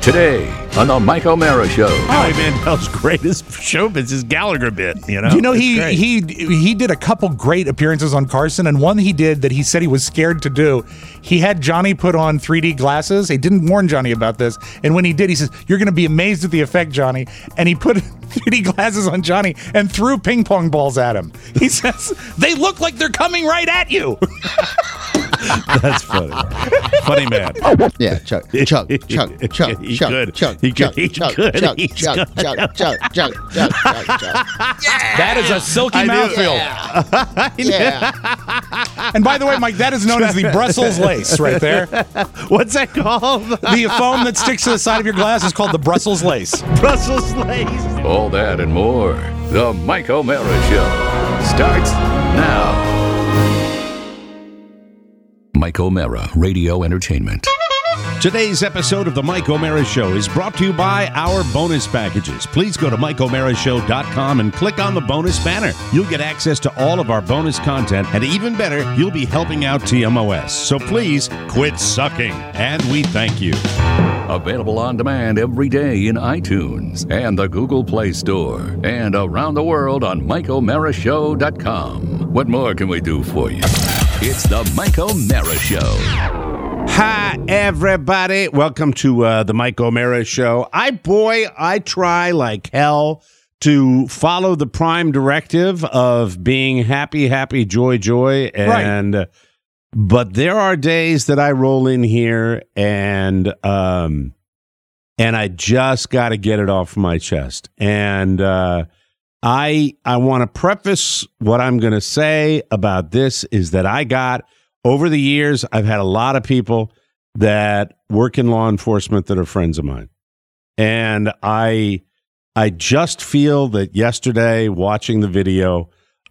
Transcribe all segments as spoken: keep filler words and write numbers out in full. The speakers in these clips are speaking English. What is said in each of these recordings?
Today on the Mike O'Mara Show. Howie Mandel's greatest showbiz is Gallagher bit, you know? You know, It's he great. he he did a couple great appearances on Carson, and one he did that he said he was scared to do. He had Johnny put on three D glasses. He didn't warn Johnny about this, and when he did, he says, "You're going to be amazed at the effect, Johnny." And he put three D glasses on Johnny and threw ping pong balls at him. He says, "They look like they're coming right at you." That's funny. Funny man. Yeah, chug, chug, chug, chug, He chug, could. chug, He could. chug, He chug, could. chug, He's chug, good. chug, chug, chug, chug, chug, chug. That is a silky I knew- mouthfeel. Yeah. And by the way, Mike, that is known as the Brussels lace right there. What's that called? The foam that sticks to the side of your glass is called the Brussels lace. Brussels lace. All that and more. The Mike O'Mara Show starts now. Mike O'Mara Radio Entertainment. Today's episode of the Mike O'Mara Show is brought to you by our bonus packages. Please go to Mike O'Mara Show dot com and click on the bonus banner. You'll get access to all of our bonus content, and even better, you'll be helping out T M O S. So please quit sucking, and we thank you. Available on demand every day in iTunes and the Google Play Store and around the world on Mike O'Mara Show dot com. What more can we do for you? It's the Mike O'Mara Show. Hi, everybody. Welcome to uh, the Mike O'Mara Show. I, boy, I try like hell to follow the prime directive of being happy, happy, joy, joy. And, right. But there are days that I roll in here and, um, and I just got to get it off my chest. And, uh, I, I want to preface what I'm going to say about this is that I got over the years, I've had a lot of people that work in law enforcement that are friends of mine. And I I just feel that yesterday, watching the video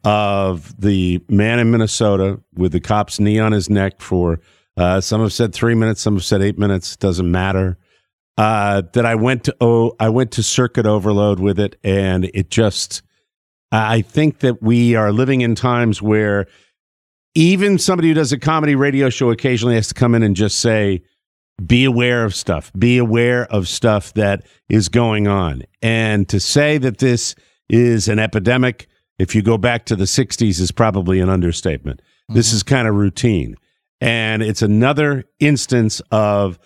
of the man in Minnesota with the cop's knee on his neck for, uh, some have said three minutes, some have said eight minutes, doesn't matter, uh, that I went to, oh, I went to circuit overload with it. And it just, I think that we are living in times where even somebody who does a comedy radio show occasionally has to come in and just say, be aware of stuff, be aware of stuff that is going on. And to say that this is an epidemic, if you go back to the sixties, is probably an understatement. Mm-hmm. This is kind of routine. And it's another instance of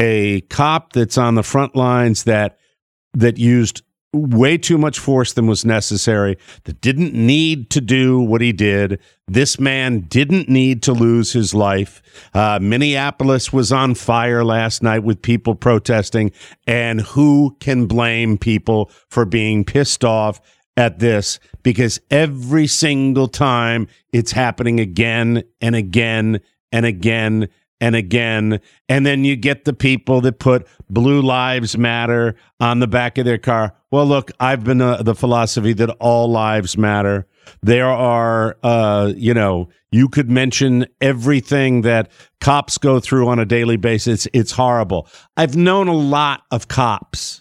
a cop that's on the front lines that that used way too much force than was necessary, that didn't need to do what he did. This man didn't need to lose his life. Uh, Minneapolis was on fire last night with people protesting, and who can blame people for being pissed off at this? Because every single time it's happening again and again and again and again, and then you get the people that put Blue Lives Matter on the back of their car. Well, look, I've been uh, the philosophy that all lives matter. There are, uh, you know, you could mention everything that cops go through on a daily basis. It's horrible. I've known a lot of cops.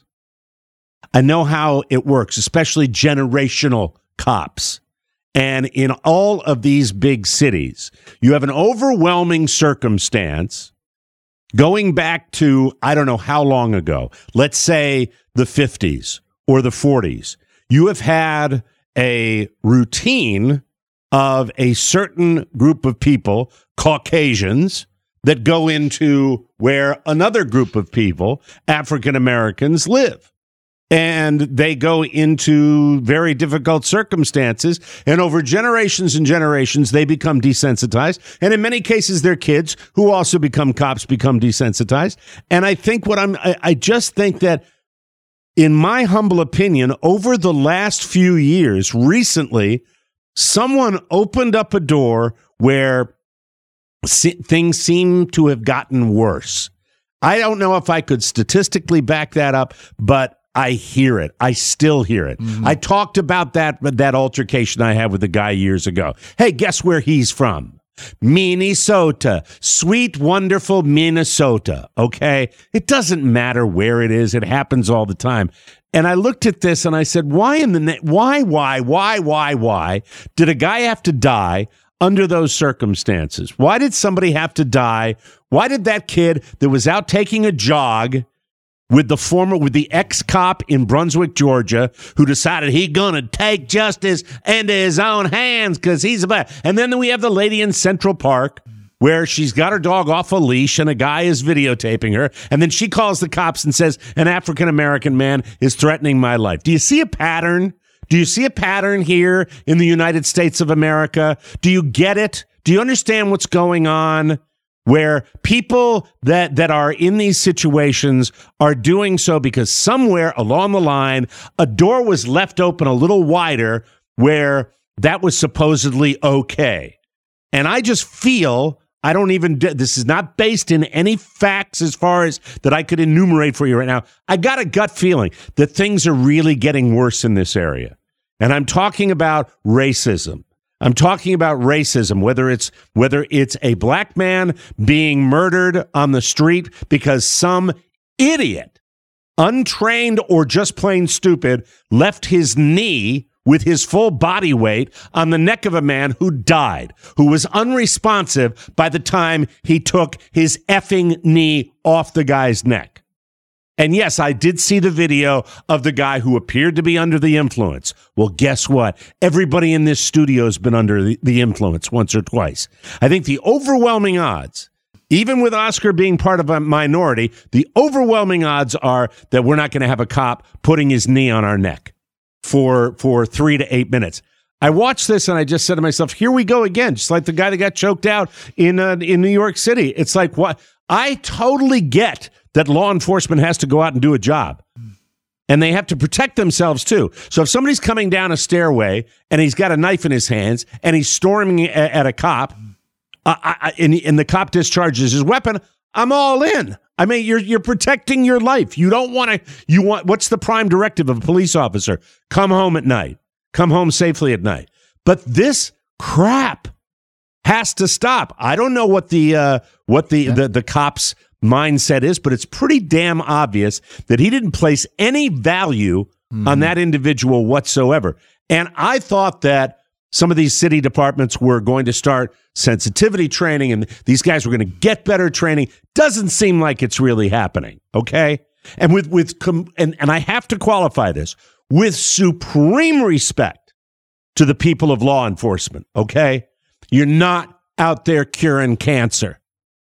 I know how it works, especially generational cops. And in all of these big cities, you have an overwhelming circumstance going back to, I don't know how long ago, let's say the fifties or the forties. You have had a routine of a certain group of people, Caucasians, that go into where another group of people, African Americans, live. And they go into very difficult circumstances. And over generations and generations, they become desensitized. And in many cases, their kids, who also become cops, become desensitized. And I think what I'm, I, I just think that, in my humble opinion, over the last few years, recently, someone opened up a door where se- things seem to have gotten worse. I don't know if I could statistically back that up, but I hear it. I still hear it. Mm-hmm. I talked about that that altercation I had with the guy years ago. Hey, guess where he's from? Minnesota. Sweet, wonderful Minnesota. Okay? It doesn't matter where it is. It happens all the time. And I looked at this and I said, why in the na- why, why, why, why, why did a guy have to die under those circumstances? Why did somebody have to die? Why did that kid that was out taking a jog with the former, with the ex-cop in Brunswick, Georgia, who decided he gonna take justice into his own hands because he's a bad. And then we have the lady in Central Park where she's got her dog off a leash and a guy is videotaping her. And then she calls the cops and says, an African-American man is threatening my life. Do you see a pattern? Do you see a pattern here in the United States of America? Do you get it? Do you understand what's going on? Where people that, that are in these situations are doing so because somewhere along the line, a door was left open a little wider where that was supposedly okay. And I just feel, I don't even, this is not based in any facts as far as that I could enumerate for you right now. I got a gut feeling that things are really getting worse in this area. And I'm talking about racism. I'm talking about racism, whether it's whether it's a black man being murdered on the street because some idiot, untrained or just plain stupid, left his knee with his full body weight on the neck of a man who died, who was unresponsive by the time he took his effing knee off the guy's neck. And yes, I did see the video of the guy who appeared to be under the influence. Well, guess what? Everybody in this studio has been under the, the influence once or twice. I think the overwhelming odds, even with Oscar being part of a minority, the overwhelming odds are that we're not going to have a cop putting his knee on our neck for, for three to eight minutes. I watched this and I just said to myself, here we go again, just like the guy that got choked out in uh, in New York City. It's like, what? I totally get that law enforcement has to go out and do a job. And they have to protect themselves, too. So if somebody's coming down a stairway and he's got a knife in his hands and he's storming a, at a cop uh, I, and, and the cop discharges his weapon, I'm all in. I mean, you're you're protecting your life. You don't want to, you want, what's the prime directive of a police officer? Come home at night. Come home safely at night. But this crap has to stop. I don't know what the uh, what the, yeah. the the cops' mindset is, but it's pretty damn obvious that he didn't place any value mm-hmm. on that individual whatsoever. And I thought that some of these city departments were going to start sensitivity training and these guys were going to get better training. Doesn't seem like it's really happening, okay? And with with com- and, and I have to qualify this with supreme respect to the people of law enforcement, okay? You're not out there curing cancer.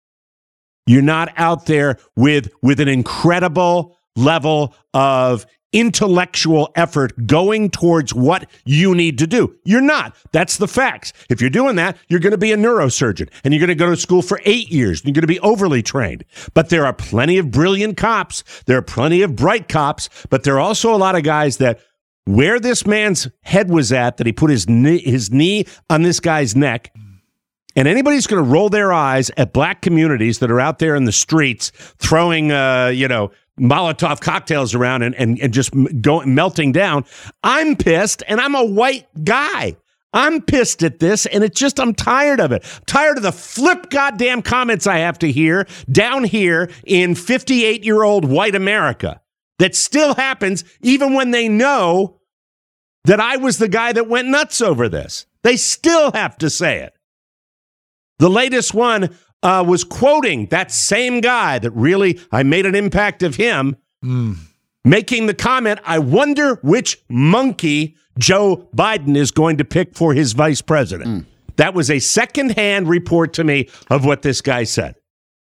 You're not out there with, with an incredible level of intellectual effort going towards what you need to do. You're not. That's the facts. If you're doing that, you're going to be a neurosurgeon, and you're going to go to school for eight years, and you're going to be overly trained. But there are plenty of brilliant cops. There are plenty of bright cops, but there are also a lot of guys that where this man's head was at, that he put his knee, his knee on this guy's neck, and anybody's going to roll their eyes at black communities that are out there in the streets throwing, uh, you know, Molotov cocktails around and, and, and just going melting down. I'm pissed, and I'm a white guy. I'm pissed at this, and it's just, I'm tired of it. I'm tired of the flip goddamn comments I have to hear down here in fifty-eight-year-old white America. That still happens even when they know that I was the guy that went nuts over this. They still have to say it. The latest one uh, was quoting that same guy that really, I made an impact of him, mm. making the comment, I wonder which monkey Joe Biden is going to pick for his vice president. Mm. That was a secondhand report to me of what this guy said.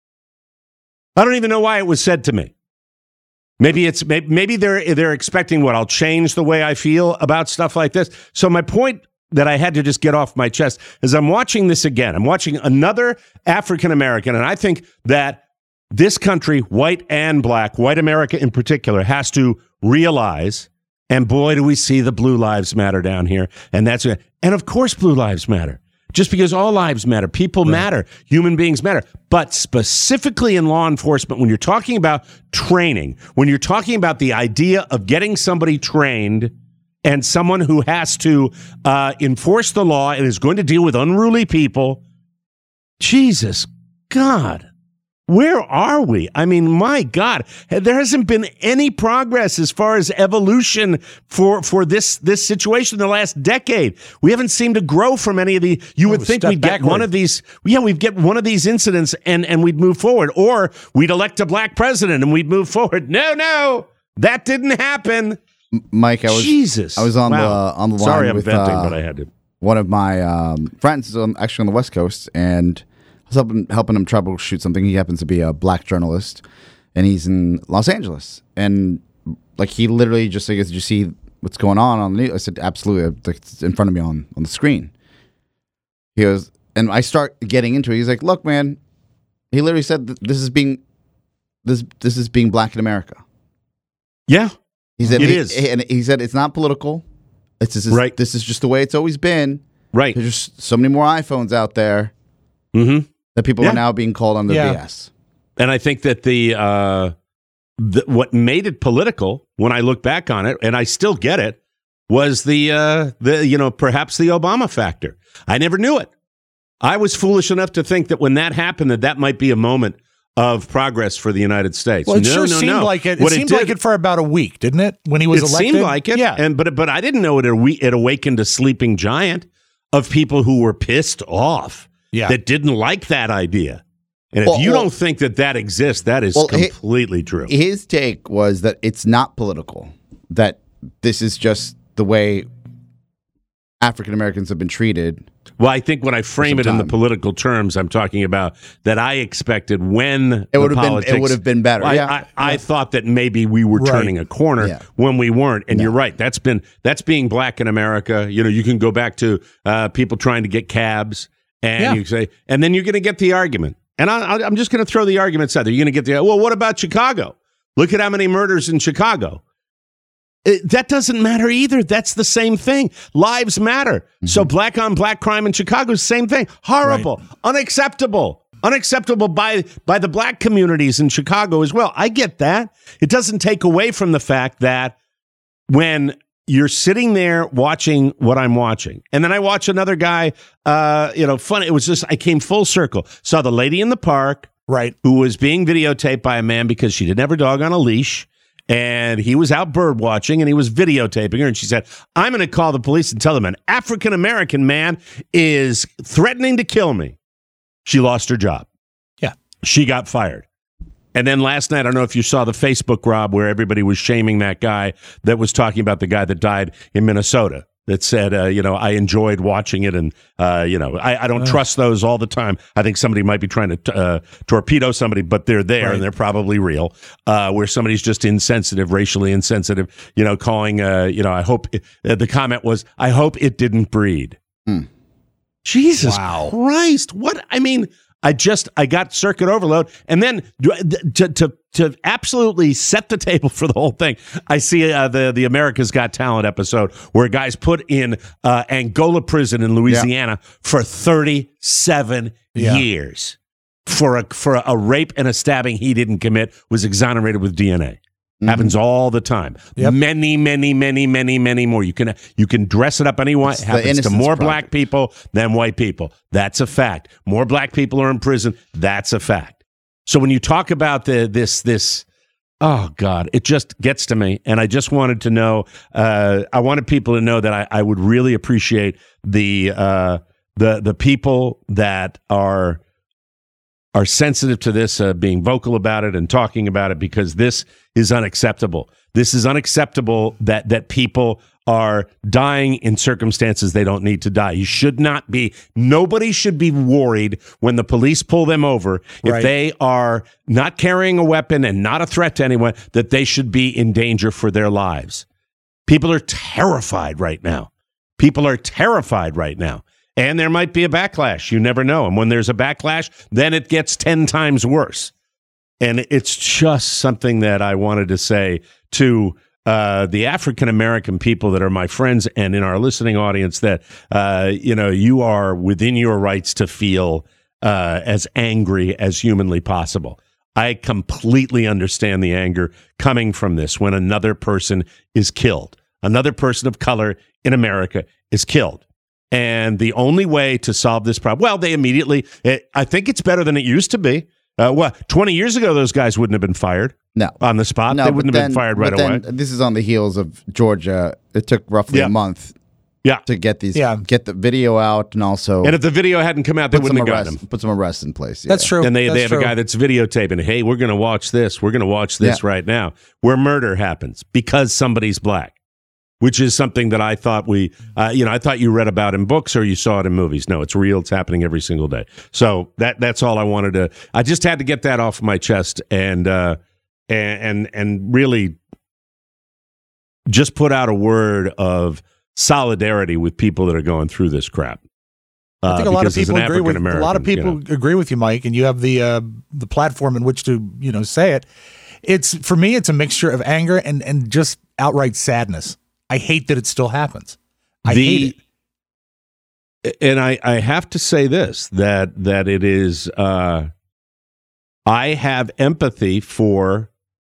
I don't even know why it was said to me. Maybe it's maybe they're they're expecting what I'll change the way I feel about stuff like this. So my point that I had to just get off my chest is I'm watching this again. I'm watching another African American, and I think that this country, white and black, white America in particular, has to realize. And boy, do we see the Blue Lives Matter down here, and that's and of course, Blue Lives Matter. Just because all lives matter, people right. matter, human beings matter. But specifically in law enforcement, when you're talking about training, when you're talking about the idea of getting somebody trained and someone who has to uh, enforce the law and is going to deal with unruly people, Jesus, God, Where are we? I mean, my God, there hasn't been any progress as far as evolution for, for this, this situation in the last decade. We haven't seemed to grow from any of the, you would Oh, think step we'd get backward. one of these, yeah, we'd get one of these incidents and, and we'd move forward, or we'd elect a black president and we'd move forward. No, no, that didn't happen. Mike, I was Jesus. I was on Wow. the on the line Sorry, I'm with venting, uh, but I had to. one of my um, friends, on, actually on the West Coast, and I was helping helping him troubleshoot something. He happens to be a black journalist, and he's in Los Angeles. And like he literally just like, did you see what's going on on the news? I said, absolutely. Like, it's in front of me on on the screen. He goes, and I start getting into it. He's like, look, man. He literally said, that this is being this this is being black in America. Yeah, He said It he, is. and he said it's not political. It's this is, Right. This is just the way it's always been. right. There's just so many more iPhones out there Mm-hmm. that people Yeah. are now being called on the Yeah. B S. And I think that the, uh, the what made it political when I look back on it, and I still get it, was the uh, the you know perhaps the Obama factor. I never knew it. I was foolish enough to think that when that happened, that that might be a moment of progress for the United States. Well, it no, sure no, seemed no. like it. It What seemed did- like it for about a week, didn't it? When he was it elected, seemed like it. Yeah, And but but I didn't know it. awa- It awakened a sleeping giant of people who were pissed off. Yeah. That didn't like that idea. And if Well, you well- don't think that that exists, that is Well, he- completely true. His take was that it's not political, that this is just the way African Americans have been treated. Well, I think when I frame some it in the time. political terms, I'm talking about that I expected when It the would have been- it politics, would have been better. I, Yeah. I, I thought that maybe we were Right. turning a corner Yeah. when we weren't. And you're right. That's been that's being black in America. You know, you can go back to uh, people trying to get cabs, and Yeah. you say, and then you're going to get the argument. And I, I, I'm just going to throw the arguments out there. You're going to get the well. What about Chicago? Look at how many murders in Chicago. It, that doesn't matter either. That's the same thing. Lives matter. Mm-hmm. So black on black crime in Chicago is the same thing. Horrible. Unacceptable. Unacceptable by, by the black communities in Chicago as well. I get that. It doesn't take away from the fact that when you're sitting there watching what I'm watching, and then I watch another guy, uh, you know, fun. It was just, I came full circle. Saw the lady in the park right. who was being videotaped by a man because she didn't have her dog on a leash. And he was out bird watching and he was videotaping her. And she said, I'm going to call the police and tell them an African-American man is threatening to kill me. She lost her job. Yeah. She got fired. And then last night, I don't know if you saw the Facebook, Rob, where everybody was shaming that guy that was talking about the guy that died in Minnesota. That said, uh, you know, I enjoyed watching it, and uh, you know, I, I don't trust those all the time. I think somebody might be trying to t- uh, torpedo somebody, but they're there Right. and they're probably real. Uh, where somebody's just insensitive, racially insensitive, you know, calling, uh, you know, I hope it, uh, the comment was, I hope it didn't breed. Hmm. Jesus Wow. Christ! What I mean. I just I got circuit overload, and then to to to absolutely set the table for the whole thing. I see uh, the the America's Got Talent episode where guys put in uh, Angola prison in Louisiana for thirty-seven Yeah. years for a for a rape and a stabbing he didn't commit, was exonerated with D N A. Happens all the time. Yep. Many, many, many, many, many more. You can you can dress it up any way. It the happens to Innocence more Project. black people than white people. That's a fact. More black people are in prison. That's a fact. So when you talk about the this this, oh God, it just gets to me. And I just wanted to know. Uh, I wanted people to know that I, I would really appreciate the uh, the the people that are. are sensitive to this, uh, being vocal about it and talking about it, because this is unacceptable. This is unacceptable that that people are dying in circumstances they don't need to die. You should not be, nobody should be worried when the police pull them over if Right. they are not carrying a weapon and not a threat to anyone, that they should be in danger for their lives. People are terrified right now. People are terrified right now. And there might be a backlash. You never know. And when there's a backlash, then it gets ten times worse. And it's just something that I wanted to say to uh, the African-American people that are my friends and in our listening audience, that, uh, you know, you are within your rights to feel uh, as angry as humanly possible. I completely understand the anger coming from this when another person is killed. Another person of color in America is killed. And the only way to solve this problem, well, they immediately, it, I think it's better than it used to be. Uh, well, twenty years ago, those guys wouldn't have been fired. No. On the spot. No, they but wouldn't then- have been fired right but then away. This is on the heels of Georgia. It took roughly Yeah. a month Yeah. to get these, Yeah. get the video out, and also And if the video hadn't come out, they put wouldn't some have gotten arrests, him. put some arrests in place. That's yeah. true. And they, That's they have true. a guy that's videotaping, hey, we're going to watch this. We're going to watch this Yeah. right now, where murder happens because somebody's black, which is something that I thought we, uh, you know, I thought you read about in books or you saw it in movies. No, it's real. It's happening every single day. So that that's all I wanted to, I just had to get that off my chest and, uh, and, and, and really just put out a word of solidarity with people that are going through this crap. I think Uh, a lot of because as people an agree with a African-American, lot of you people know. agree with you, Mike, and you have the uh, the platform in which to you know say it. It's for me, it's a mixture of anger and and just outright sadness. I hate that it still happens. I The- hate it. And I, I have to say this, that that it is uh, I have empathy for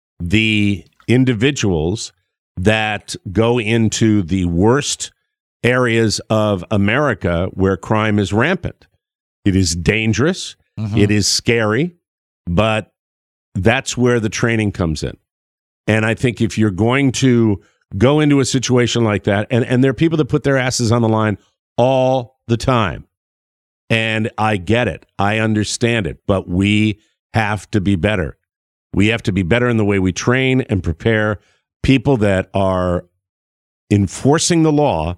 the individuals that go into the worst areas of America where crime is rampant. It is dangerous, Mhm. it is scary, but that's where the training comes in. And I think if you're going to go into a situation like that, and, and there are people that put their asses on the line all the time. And I get it. I understand it. But we have to be better. We have to be better in the way we train and prepare people that are enforcing the law.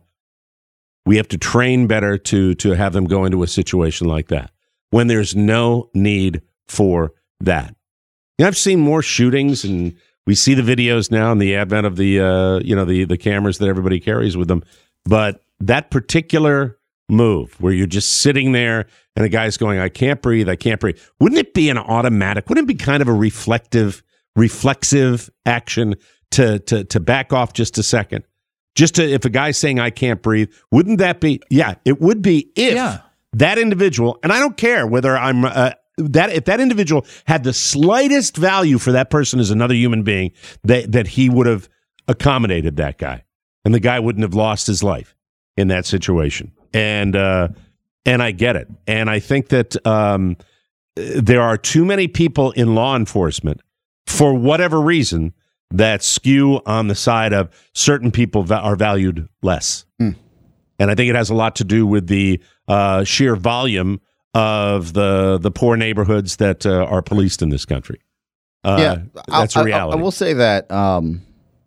We have to train better to, to have them go into a situation like that when there's no need for that. You know, I've seen more shootings, and we see the videos now and the advent of the uh, you know the the cameras that everybody carries with them. But that particular move where you're just sitting there and the guy's going, I can't breathe, I can't breathe. Wouldn't it be an automatic? Wouldn't it be kind of a reflective, reflexive action to to to back off just a second? Just to, if a guy's saying I can't breathe, wouldn't that be? Yeah, it would be if Yeah. that individual, and I don't care whether I'm uh, that if that individual had the slightest value for that person as another human being, that that he would have accommodated that guy, and the guy wouldn't have lost his life in that situation. And uh, and I get it, and I think that um, there are too many people in law enforcement, for whatever reason, that skew on the side of certain people that are valued less. Mm. And I think it has a lot to do with the uh, sheer volume of the the poor neighborhoods that uh, are policed in this country. Uh, yeah, that's I, a I- reality. I, will say that um,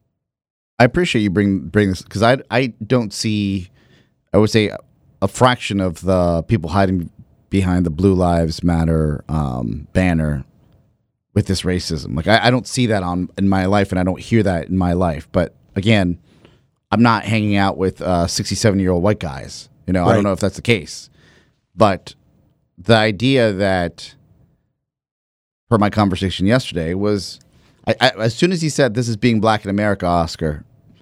I appreciate you bring bring this because I I don't see I would say a fraction of the people hiding behind the Blue Lives Matter um, banner with this racism. Like I, I don't see that on in my life, and I don't hear that in my life. But again, I'm not hanging out with uh, sixty-seven year old white guys. You know, I Right. don't know if that's the case, but the idea that, per my conversation yesterday, was I, I, as soon as he said this is being black in America, Oscar,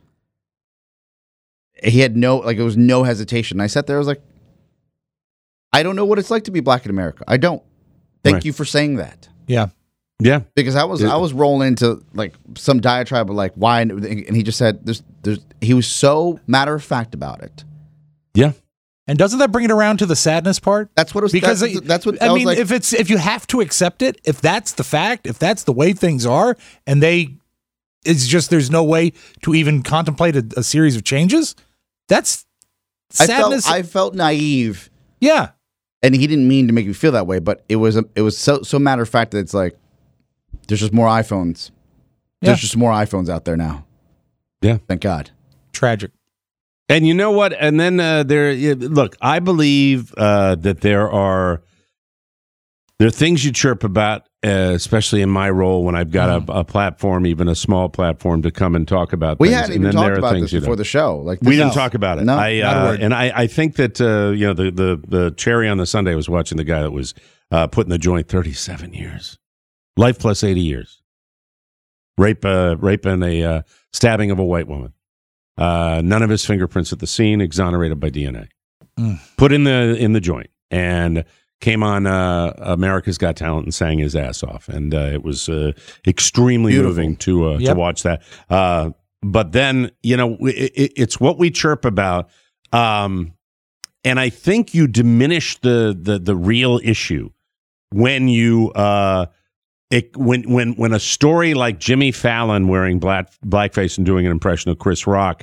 he had no like it was no hesitation. I sat there, I was like, I don't know what it's like to be black in America. I don't. Thank Right. you for saying that. Yeah. yeah, Because I was Yeah. I was rolling into like some diatribe of like why, and he just said there's there's he was so matter of fact about it. yeah. And doesn't that bring it around to the sadness part? That's what it was. Because that's, it- that's what I I was mean. like. if it's if you have to accept it, if that's the fact, if that's the way things are, and they, it's just there's no way to even contemplate a, a series of changes. That's I felt sadness. I felt naive, yeah. and he didn't mean to make me feel that way, but it was a, it was so so matter of fact that it's like there's just more iPhones. Yeah. There's just more iPhones out there now. Yeah. Thank God. Tragic. And you know what? And then uh, there, yeah, look, I believe uh, that there are there are things you chirp about, uh, especially in my role when I've got Mm. a, a platform, even a small platform, to come and talk about. We things. hadn't And even then there talked are about things this you before don't. the show. Like We this didn't is- talk about it. No, I, not a uh, word. and I, I think that uh, you know the, the the cherry on the sundae was watching the guy that was uh, put in the joint thirty-seven years, life plus eighty years, rape, uh, rape and a uh, stabbing of a white woman. Uh, none of his fingerprints at the scene, exonerated by D N A. Mm. Put in the in the joint and came on uh, America's Got Talent and sang his ass off, and uh, it was uh, extremely Beautiful. moving to uh, Yep. to watch that. Uh, but then you know it, it, it's what we chirp about, um, and I think you diminish the the the real issue when you uh, it, when when when a story like Jimmy Fallon wearing black blackface and doing an impression of Chris Rock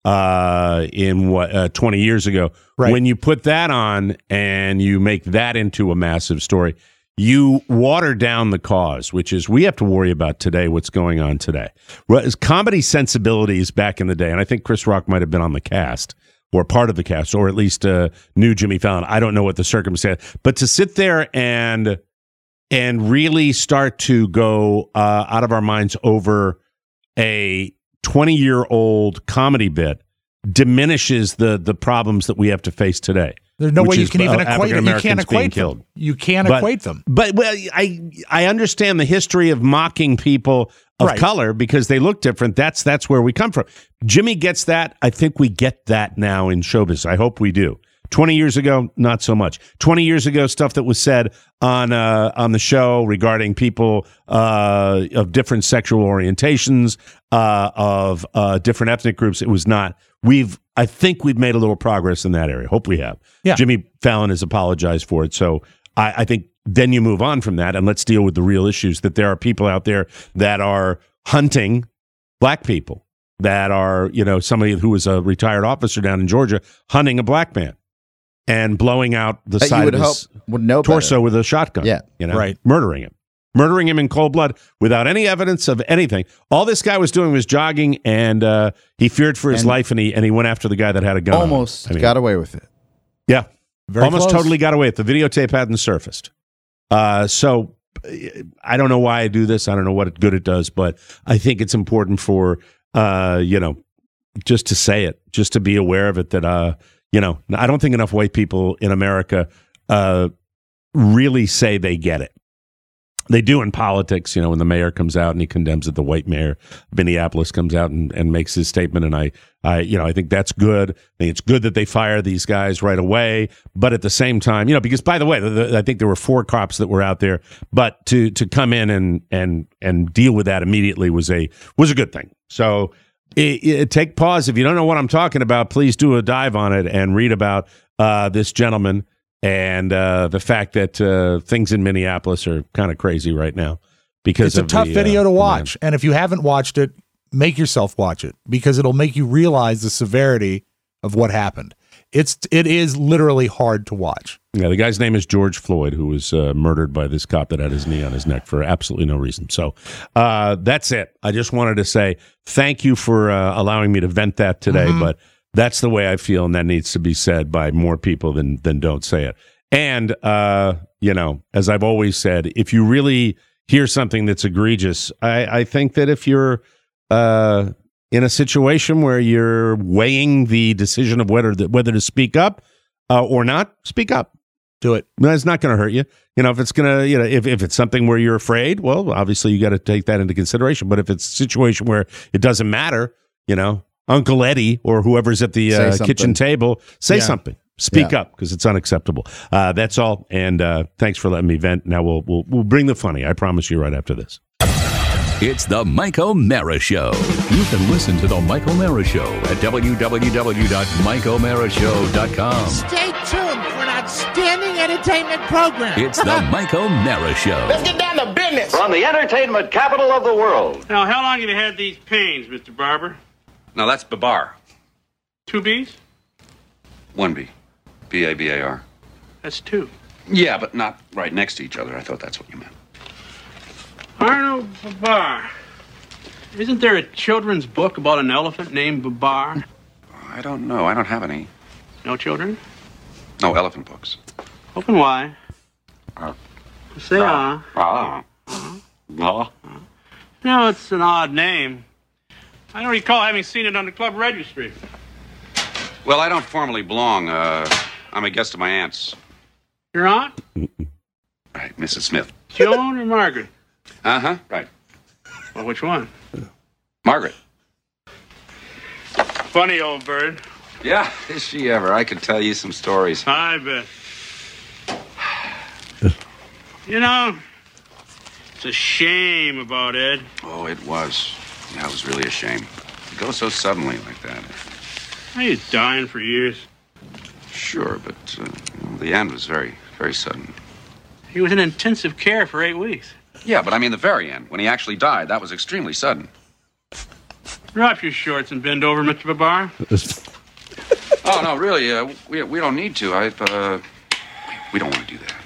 uh, in what uh, twenty years ago, Right. when you put that on and you make that into a massive story, you water down the cause, which is we have to worry about today, what's going on today. Well, comedy sensibilities back in the day, and I think Chris Rock might have been on the cast or part of the cast, or at least uh, knew Jimmy Fallon. I don't know what the circumstance, but to sit there and and really start to go uh, out of our minds over a twenty-year-old comedy bit diminishes the the problems that we have to face today. There's no which way you is, can even uh, equate them. You can't African-Americans being equate killed. them. You can't But- equate them. But well, I I understand the history of mocking people of Right. color because they look different. That's that's where we come from. Jimmy gets that. I think we get that now in showbiz. I hope we do. Twenty years ago, not so much. Twenty years ago, stuff that was said on uh, on the show regarding people uh, of different sexual orientations, uh, of uh, different ethnic groups, it was not. We've I think we've made a little progress in that area. Hope we have. Yeah. Jimmy Fallon has apologized for it, so I, I think then you move on from that and let's deal with the real issues. That there are people out there that are hunting black people, that are, you know, somebody who was a retired officer down in Georgia hunting a black man and blowing out the That you side would of hope his would know torso better. with a shotgun. Yeah. you know, Right. murdering him. Murdering him in cold blood without any evidence of anything. All this guy was doing was jogging, and uh, he feared for his And- life, and he and he went after the guy that had a gun. on him. Almost I mean, got away with it. yeah, Very almost close. totally got away. The videotape hadn't surfaced. Uh, so I don't know why I do this. I don't know what good it does, but I think it's important for uh, you know, just to say it, just to be aware of it. That uh, you know, I don't think enough white people in America uh, really say they get it. They do in politics, you know, when the mayor comes out and he condemns it, the white mayor of Minneapolis comes out and, and makes his statement. And I, I, you know, I think that's good. I think it's good that they fire these guys right away. But at the same time, you know, because by the way, the, the, I think there were four cops that were out there, but to, to come in and, and, and deal with that immediately was a, was a good thing. So it, it, take pause. If you don't know what I'm talking about, please do a dive on it and read about uh, this gentleman. And uh, the fact that uh, things in Minneapolis are kind of crazy right now because It's a of tough the, video uh, to the watch. And if you haven't watched it, make yourself watch it because it'll make you realize the severity of what happened. It's it is literally hard to watch. man. Yeah, the guy's name is George Floyd, who was uh, murdered by this cop that had his knee on his neck for absolutely no reason. So uh, that's it. I just wanted to say thank you for uh, allowing me to vent that today, Mm-hmm. but that's the way I feel, and that needs to be said by more people than than don't say it. And, uh, you know, as I've always said, if you really hear something that's egregious, I, I think that if you're uh, in a situation where you're weighing the decision of whether whether to speak up uh, or not, speak up. Do it. No, it's not going to hurt you. You know, if it's going to, you know, if, if it's something where you're afraid, well, obviously you got to take that into consideration. But if it's a situation where it doesn't matter, you know, Uncle Eddie or whoever's at the Say uh, something. kitchen table, say Yeah. something. Speak Yeah. up because it's unacceptable. Uh, that's all. And uh, thanks for letting me vent. Now we'll, we'll we'll bring the funny. I promise you right after this. It's the Mike O'Mara Show. You can listen to the Mike O'Mara Show at w w w dot mike o'mara show dot com. Stay tuned for an outstanding entertainment program. It's the Mike O'Mara Show. Let's get down to business. From the entertainment capital of the world. Now, how long have you had these pains, Mister Barber? No, that's Babar. Two B's? One B. B A B A R. That's two. Yeah, but not right next to each other. I thought that's what you meant. Arnold Babar. Isn't there a children's book about an elephant named Babar? I don't know. I don't have any. No children? No elephant books. Open wide. Uh, Say ah. Ah. No. No, it's an odd name. I don't recall having seen it on the club registry. Well, I don't formally belong. Uh, I'm a guest of my aunt's. Your aunt? Right, Missus Smith. Joan or Margaret? Uh-huh. Right. Well, which one? Margaret. Funny old bird. Yeah, is she ever? I could tell you some stories. I bet. You know, it's a shame about Ed. Oh, it was. Yeah, it was really a shame. It goes so suddenly like that. He's dying for years. Sure, but uh, you know, the end was very, very sudden. He was in intensive care for eight weeks. Yeah, but I mean the very end, when he actually died, that was extremely sudden. Drop your shorts and bend over, Mister Babar. Oh, no, really, uh, we, we don't need to. I, uh, we don't want to do that.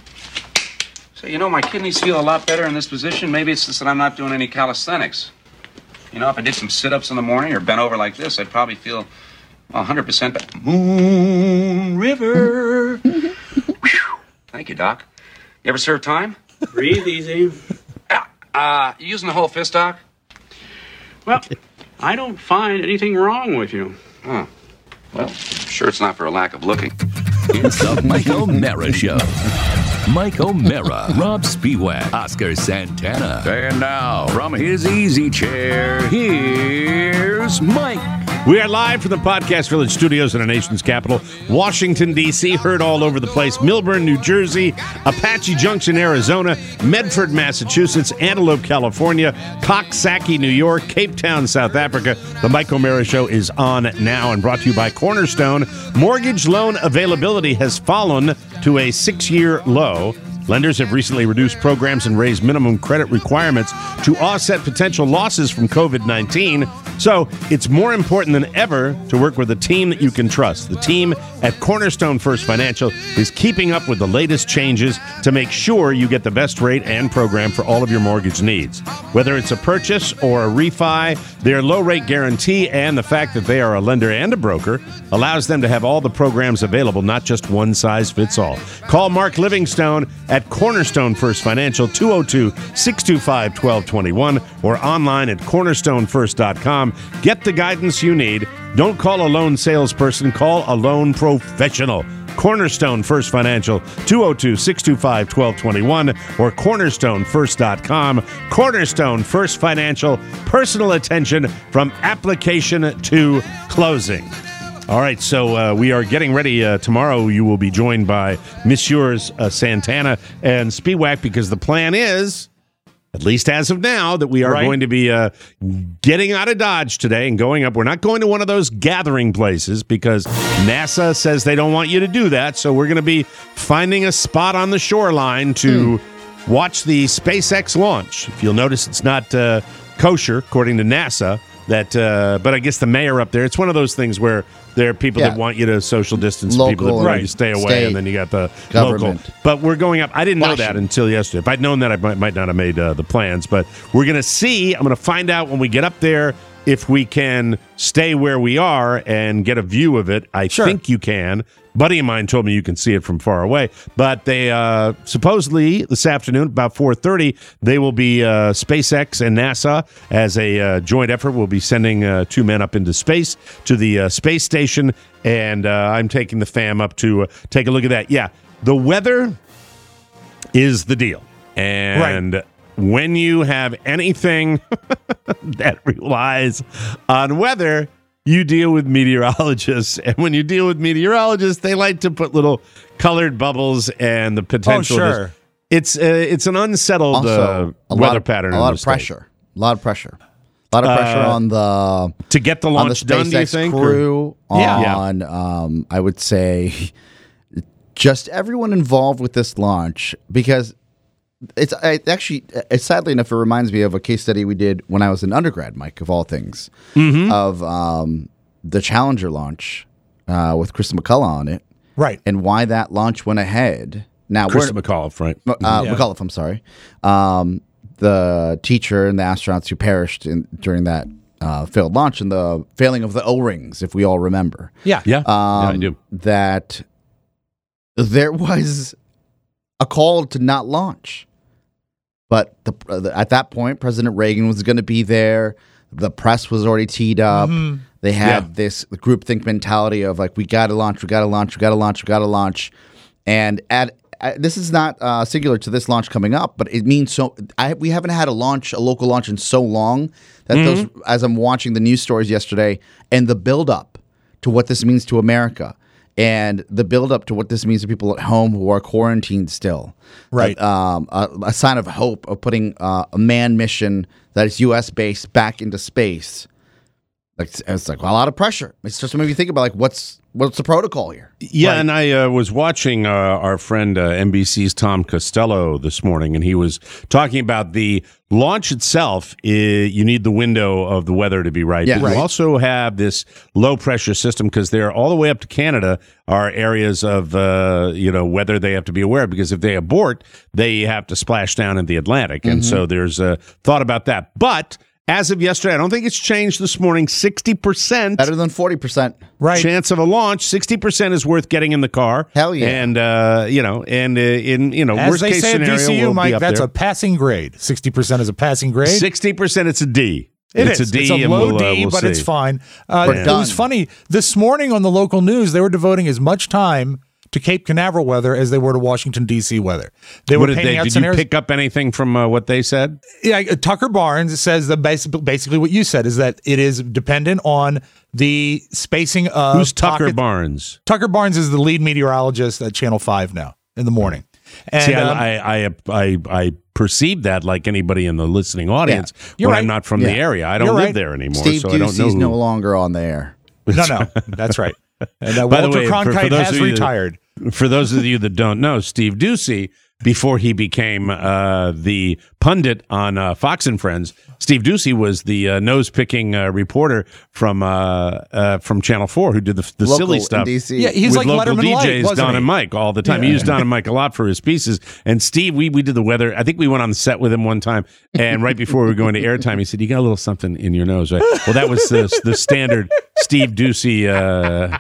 So, you know, my kidneys feel a lot better in this position. Maybe it's just that I'm not doing any calisthenics. You know, if I did some sit-ups in the morning or bent over like this, I'd probably feel well, one hundred percent better. Moon River. Thank you, Doc. You ever serve time? Breathe easy. Uh, you using the whole fist, Doc? Well, I don't find anything wrong with you. Oh. Well, sure it's not for a lack of looking. It's the Mike O'Mara Show. Mike O'Mara, Rob Spiewak, Oscar Santana. And now, from his easy chair, here's Mike. We are live from the Podcast Village studios in our nation's capital, Washington, D C, heard all over the place. Millburn, New Jersey, Apache Junction, Arizona, Medford, Massachusetts, Antelope, California, Coxsackie, New York, Cape Town, South Africa. The Mike O'Mara Show is on now and brought to you by Cornerstone. Mortgage loan availability has fallen to a six-year low. Lenders have recently reduced programs and raised minimum credit requirements to offset potential losses from covid nineteen. So it's more important than ever to work with a team that you can trust. The team at Cornerstone First Financial is keeping up with the latest changes to make sure you get the best rate and program for all of your mortgage needs. Whether it's a purchase or a refi, their low-rate guarantee and the fact that they are a lender and a broker allows them to have all the programs available, not just one size fits all. Call Mark Livingstone at Cornerstone First Financial, two oh two, six two five, one two two one, or online at cornerstone first dot com. Get the guidance you need. Don't call a loan salesperson. Call a loan professional. Cornerstone First Financial, two oh two, six two five, one two two one, or cornerstone first dot com. Cornerstone First Financial, personal attention from application to closing. All right, so uh, we are getting ready. Uh, tomorrow you will be joined by Messieurs uh, Santana and Spiewak, because the plan is, at least as of now, that we are Right. going to be uh, getting out of Dodge today and going up. We're not going to one of those gathering places because NASA says they don't want you to do that. So we're going to be finding a spot on the shoreline to hmm. watch the SpaceX launch. If you'll notice, it's not uh, kosher, according to NASA. That, uh, but I guess the mayor up there, it's one of those things where there are people Yeah. that want you to social distance, Local, people that want right. you to stay away, State, and then you got the government. local. But we're going up. I didn't know that Washington. until yesterday. If I'd known that, I might, might not have made uh, the plans. But we're going to see. I'm going to find out when we get up there if we can stay where we are and get a view of it. I Sure. think you can. Buddy of mine told me you can see it from far away. But they uh, supposedly this afternoon, about four thirty, they will be uh, SpaceX and NASA as a uh, joint effort. Will be sending uh, two men up into space to the uh, space station, and uh, I'm taking the fam up to uh, take a look at that. Yeah, the weather is the deal, and. Right. When you have anything that relies on weather, you deal with meteorologists. And when you deal with meteorologists, they like to put little colored bubbles and the potential. Oh, of sure. this- It's uh, it's an unsettled Also, uh, a weather lot of, pattern. A in lot the of state. pressure. A lot of pressure. A lot of pressure Uh, on the To get the on the launch done, do you SpaceX think? or- crew. Yeah. On um, I would say just everyone involved with this launch, because it's I, actually it's sadly enough it reminds me of a case study we did when I was an undergrad, Mike, of all things, Mm-hmm. of um, the Challenger launch uh, with Krista McCullough on it, Right. and why that launch went ahead. Now Krista we're McAuliffe, right? uh, Yeah. McAuliffe, I'm sorry, um, the teacher and the astronauts who perished in, during that uh, failed launch and the failing of the O-rings, if we all remember. Yeah. Yeah, yeah, I Um, do. That there was a call to not launch. But the, uh, the, at that point, President Reagan was going to be there. The press was already teed up. Mhm. They had Yeah. this groupthink mentality of like, we got to launch, we got to launch, we got to launch, we got to launch. And at, at this is not uh, singular to this launch coming up, but it means so. I, we haven't had a launch, a local launch, in so long that those. As I'm watching the news stories yesterday, and the build up to what this means to America. And the build-up to what this means to people at home who are quarantined still. Right. Uh, um, a, a sign of hope of putting uh, a manned mission that is U S-based back into space. Like it's, it's like well, a lot of pressure. It's just maybe think about like what's what's the protocol here. Yeah, right. and I uh, was watching uh, our friend uh, N B C's Tom Costello this morning, and he was talking about the launch itself. Uh, you need the window of the weather to be right. Yeah, but right. You also have this low pressure system because they're all the way up to Canada are areas of uh, you know weather they have to be aware of because if they abort, they have to splash down in the Atlantic, and Mm-hmm. so there's a thought about that, but. As of yesterday, I don't think it's changed this morning. sixty percent Better than forty percent. Right. chance of a launch. sixty percent is worth getting in the car. Hell yeah. And, uh, you know, and uh, in, you know, As worst they case say at scenario, V C U, we'll Mike, be up that's there. a passing grade. sixty percent is a passing grade. sixty percent it's a D. It it's is. a D. It's a and low we'll, D, uh, we'll but see. it's fine. Uh, We're it done. was funny. This morning on the local news, they were devoting as much time to Cape Canaveral weather as they were to Washington, D C weather. They What were did painting they, out did you scenarios. pick up anything from uh, what they said? Yeah, uh, Tucker Barnes says that basically, basically what you said is that it is dependent on the spacing of Who's Tucker pocket- Barnes? Tucker Barnes is the lead meteorologist at Channel five now in the morning. And, See, um, I, I, I, I, I perceive that like anybody in the listening audience You're when right. I'm not from Yeah. the area. I don't You're live right. there anymore, Steve so I don't know. Ducey's Who. no longer on the air. no, no, that's right. And uh, By the Walter way, for- for Cronkite those has of you that- retired. For those of you that don't know, Steve Ducey, before he became uh, the pundit on uh, Fox and Friends, Steve Ducey was the uh, nose-picking uh, reporter from uh, uh, from Channel four who did the, the Local silly in stuff. D C. Yeah, he's with like local Letterman D Js, Light, wasn't Don he? and Mike, all the time. He used Don and Mike a lot for his pieces. And Steve, we we did the weather. I think we went on the set with him one time, and right before we were going to airtime, he said, "You got a little something in your nose, right?" Well, that was the, the standard Steve Ducey uh,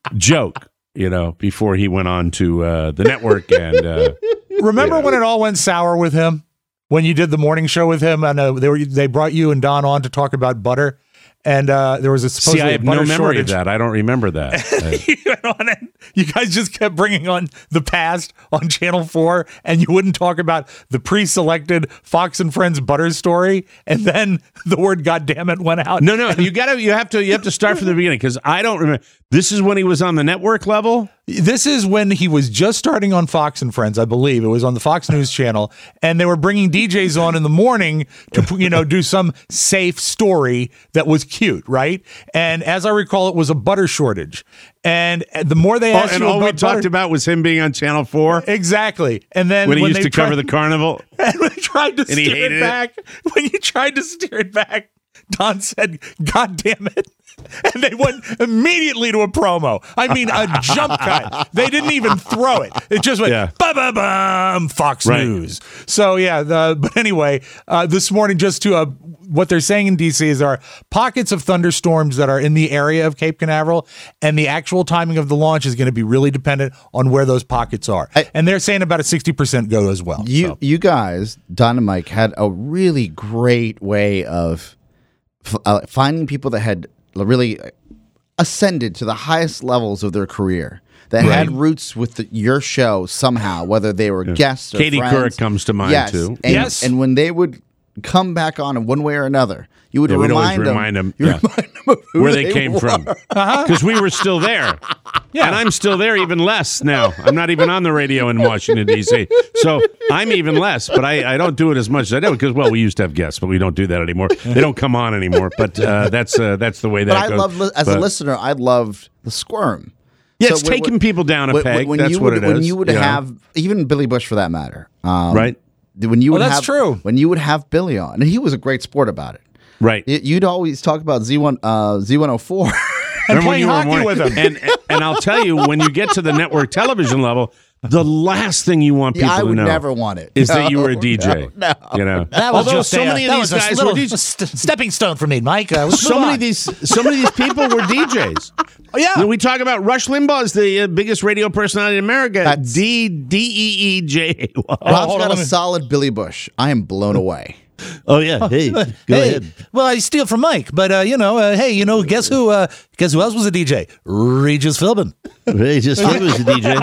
joke, you know, before he went on to uh, the network. And uh, Remember Yeah. when it all went sour with him? When you did the morning show with him, and uh, they were they brought you and Don on to talk about butter, and uh, there was a supposedly see, I have butter no memory shortage. of that. I don't remember that. Uh, you went on it. You guys just kept bringing on the past on Channel four, and you wouldn't talk about the pre-selected Fox and Friends butter story, and then the word "goddamn it" went out. no, no, you gotta, you have to, you have to start from the beginning because I don't remember. This is when he was on the network level. This is when he was just starting on Fox and Friends, I believe. It was on the Fox News channel, and they were bringing D Js on in the morning to, you know, do some safe story that was cute, right? And as I recall, it was a butter shortage. And the more they Oh, asked and you all about we butter, talked about was him being on Channel four exactly. And then when he when used they to cover tried- the carnival. And when he tried to And he steer hated it it. back, when you tried to steer it back, Don said, "God damn it." And they went immediately to a promo. I mean, a jump cut. They didn't even throw it. It just went, Yeah. ba ba bum, Fox Right. News. So, yeah, the, but anyway, uh, this morning, just to uh, what they're saying in D C is there are pockets of thunderstorms that are in the area of Cape Canaveral, and the actual timing of the launch is going to be really dependent on where those pockets are. I- and they're saying about a sixty percent go as well. You So. you guys, Don and Mike, had a really great way of f- uh, finding people that had really ascended to the highest levels of their career. That had roots with the, your show somehow, whether they were guests or Katie friends. Couric comes to mind, yes. too. And, Yes. and when they would come back on in one way or another, you would Yeah, we'd always remind them, remind them, you yeah. remind them of who Where they, came were. from, because we were still there, yeah. And I'm still there, even less now. I'm not even on the radio in Washington D C, so I'm even less. But I, I don't do it as much as I do because, well, we used to have guests, but we don't do that anymore. They don't come on anymore. But uh, that's uh, that's the way that But I goes. love, li- as But- a listener, I loved the squirm. Yeah, So it's when- taking when- people down a when- peg. When That's you what would, it When is, you would you know? have even Billy Bush, for that matter, um, Right. When you would that's have, true. When you would have Billy on, and he was a great sport about it. Right. Y- You'd always talk about Z one, uh, Z one oh four. And Remember when playing you were hockey morning- with him. And, and and I'll tell you, when you get to the network television level, the last thing you want people Yeah, I to would know never want it. is that No, you were a D J. no, you know, That was although just so a, many of that these was a guys little were D Js. st- stepping stone for me, Mike. Uh, let's So move many on. of these, so many of these people were D Js. Oh, yeah. You know, we talk about Rush Limbaugh as the uh, biggest radio personality in America. That's- D D E E J. Rob's hold got on, a let me- solid Billy Bush. I am blown away. Oh yeah, hey, go hey, ahead. Well, I steal from Mike, but uh, you know, uh, hey, you know, guess who? Uh, guess who else was a D J? Regis Philbin. Hey, just he was a D J.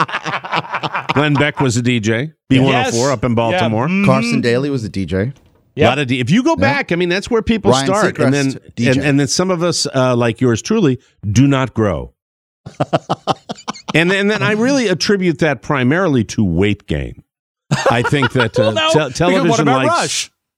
Glenn Beck was a D J. B one oh four Yes. up in Baltimore. Yeah. Carson Daly was a D J. A lot of D- if you go back, I mean, that's where people Ryan start, and then Seacrest, D J. and, and then some of us, uh, like yours truly, do not grow. and and then I really attribute that primarily to weight gain. I think that uh, Well, no, te- because television what about likes Rush?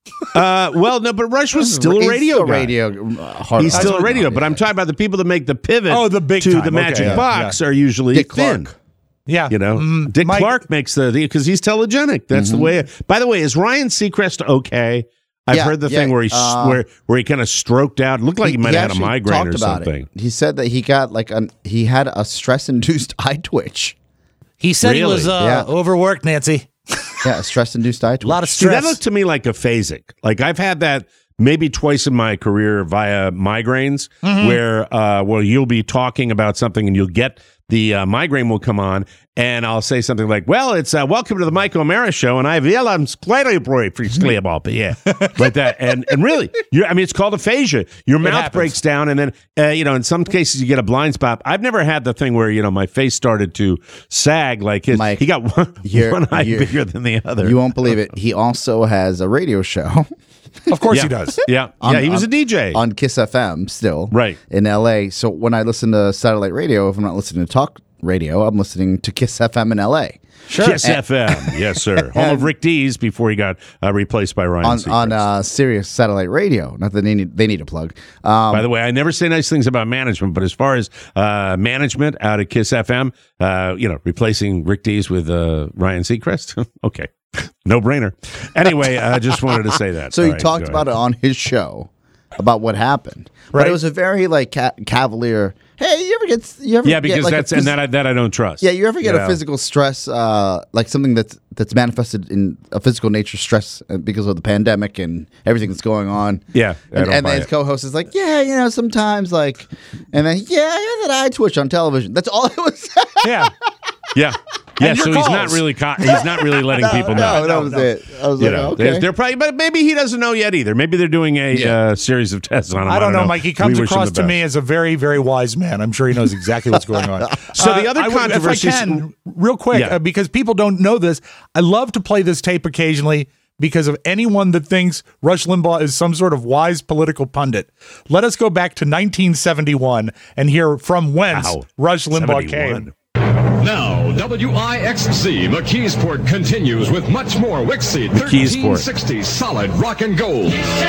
Uh, well, no, but Rush was still a He's radio still guy. radio. uh, hard- He's still a That's radio, what- but I'm talking about the people that make the pivot Oh, the big to time. the Okay, Magic yeah, Box yeah. are usually Dick thin. Clark. Yeah. You know, Mm, Dick Mike- Clark makes the because he's telegenic. That's the way. By the way, is Ryan Seacrest okay? I've Yeah, heard the yeah, thing where he uh, where where he kind of stroked out. Looked like he, might have had a actually migraine talked or about something. It. He said that he got like an he had a stress induced eye twitch. He said he Really? was uh, Yeah. overworked, Nancy. Yeah, a stress induced eye twitch. A lot of See, that stress. looked to me like a phasic. Like I've had that maybe twice in my career via migraines, Mm-hmm. where uh, well you'll be talking about something and you'll get the uh, migraine will come on, and I'll say something like, "Well, it's uh, welcome to the Mike O'Mara show," and I will I'm slightly about, but yeah, like that, and and really, you I mean, it's called aphasia. Your mouth happens. breaks down, and then uh, you know, in some cases, you get a blind spot. I've never had the thing where you know my face started to sag like his. Mike, he got one, you're- one eye you're- bigger than the other. You won't believe it. He also has a radio show Of course yeah. he does. Yeah, On- yeah, he was on- a D J. on Kiss F M still, Right. in L A. So when I listen to satellite radio, if I'm not listening to talk radio, I'm listening to Kiss F M in L A. Sure. Kiss F M, yes, sir. Home of Rick Dees before he got uh, replaced by Ryan on Seacrest. on uh, Sirius satellite radio. Not that they need they need a plug. Um, By the way, I never say nice things about management, but as far as uh, management out of Kiss F M, uh, you know, replacing Rick Dees with uh, Ryan Seacrest, okay, no brainer. Anyway, I just wanted to say that. so All he right, talked go about ahead. it on his show about what happened. But Right. it was a very like ca- cavalier. Hey, you ever get you ever Yeah, get, because like, a that's and phys- that I, that I don't trust. yeah, you ever get know? a physical stress, uh, like something that's that's manifested in a physical nature stress uh, because of the pandemic and everything that's going on. Yeah, I and, don't and buy then his it. co-host is like, yeah, you know, sometimes like, and then yeah, I had that eye twitch on television. That's all it was. Yeah. Yeah, yeah. And your So he's not calls. really co- he's not really letting people know. no, that was it. I was You like, know, okay. they're, they're probably, but maybe he doesn't know yet either. Maybe they're doing a Yeah. uh, series of tests on him. I don't know, Mike. He comes We wish him across the to me best. as a very, very wise man. I'm sure he knows exactly what's going on. So the other I would- controversy- if I can, real quick, Yeah. uh, because people don't know this, I love to play this tape occasionally because of anyone that thinks Rush Limbaugh is some sort of wise political pundit. Let us go back to nineteen seventy-one and hear from whence Wow. Rush Limbaugh seventy-one. came. Now, W I X Z McKeesport continues with much more Wixie McKeesport. thirteen sixty solid rock and gold.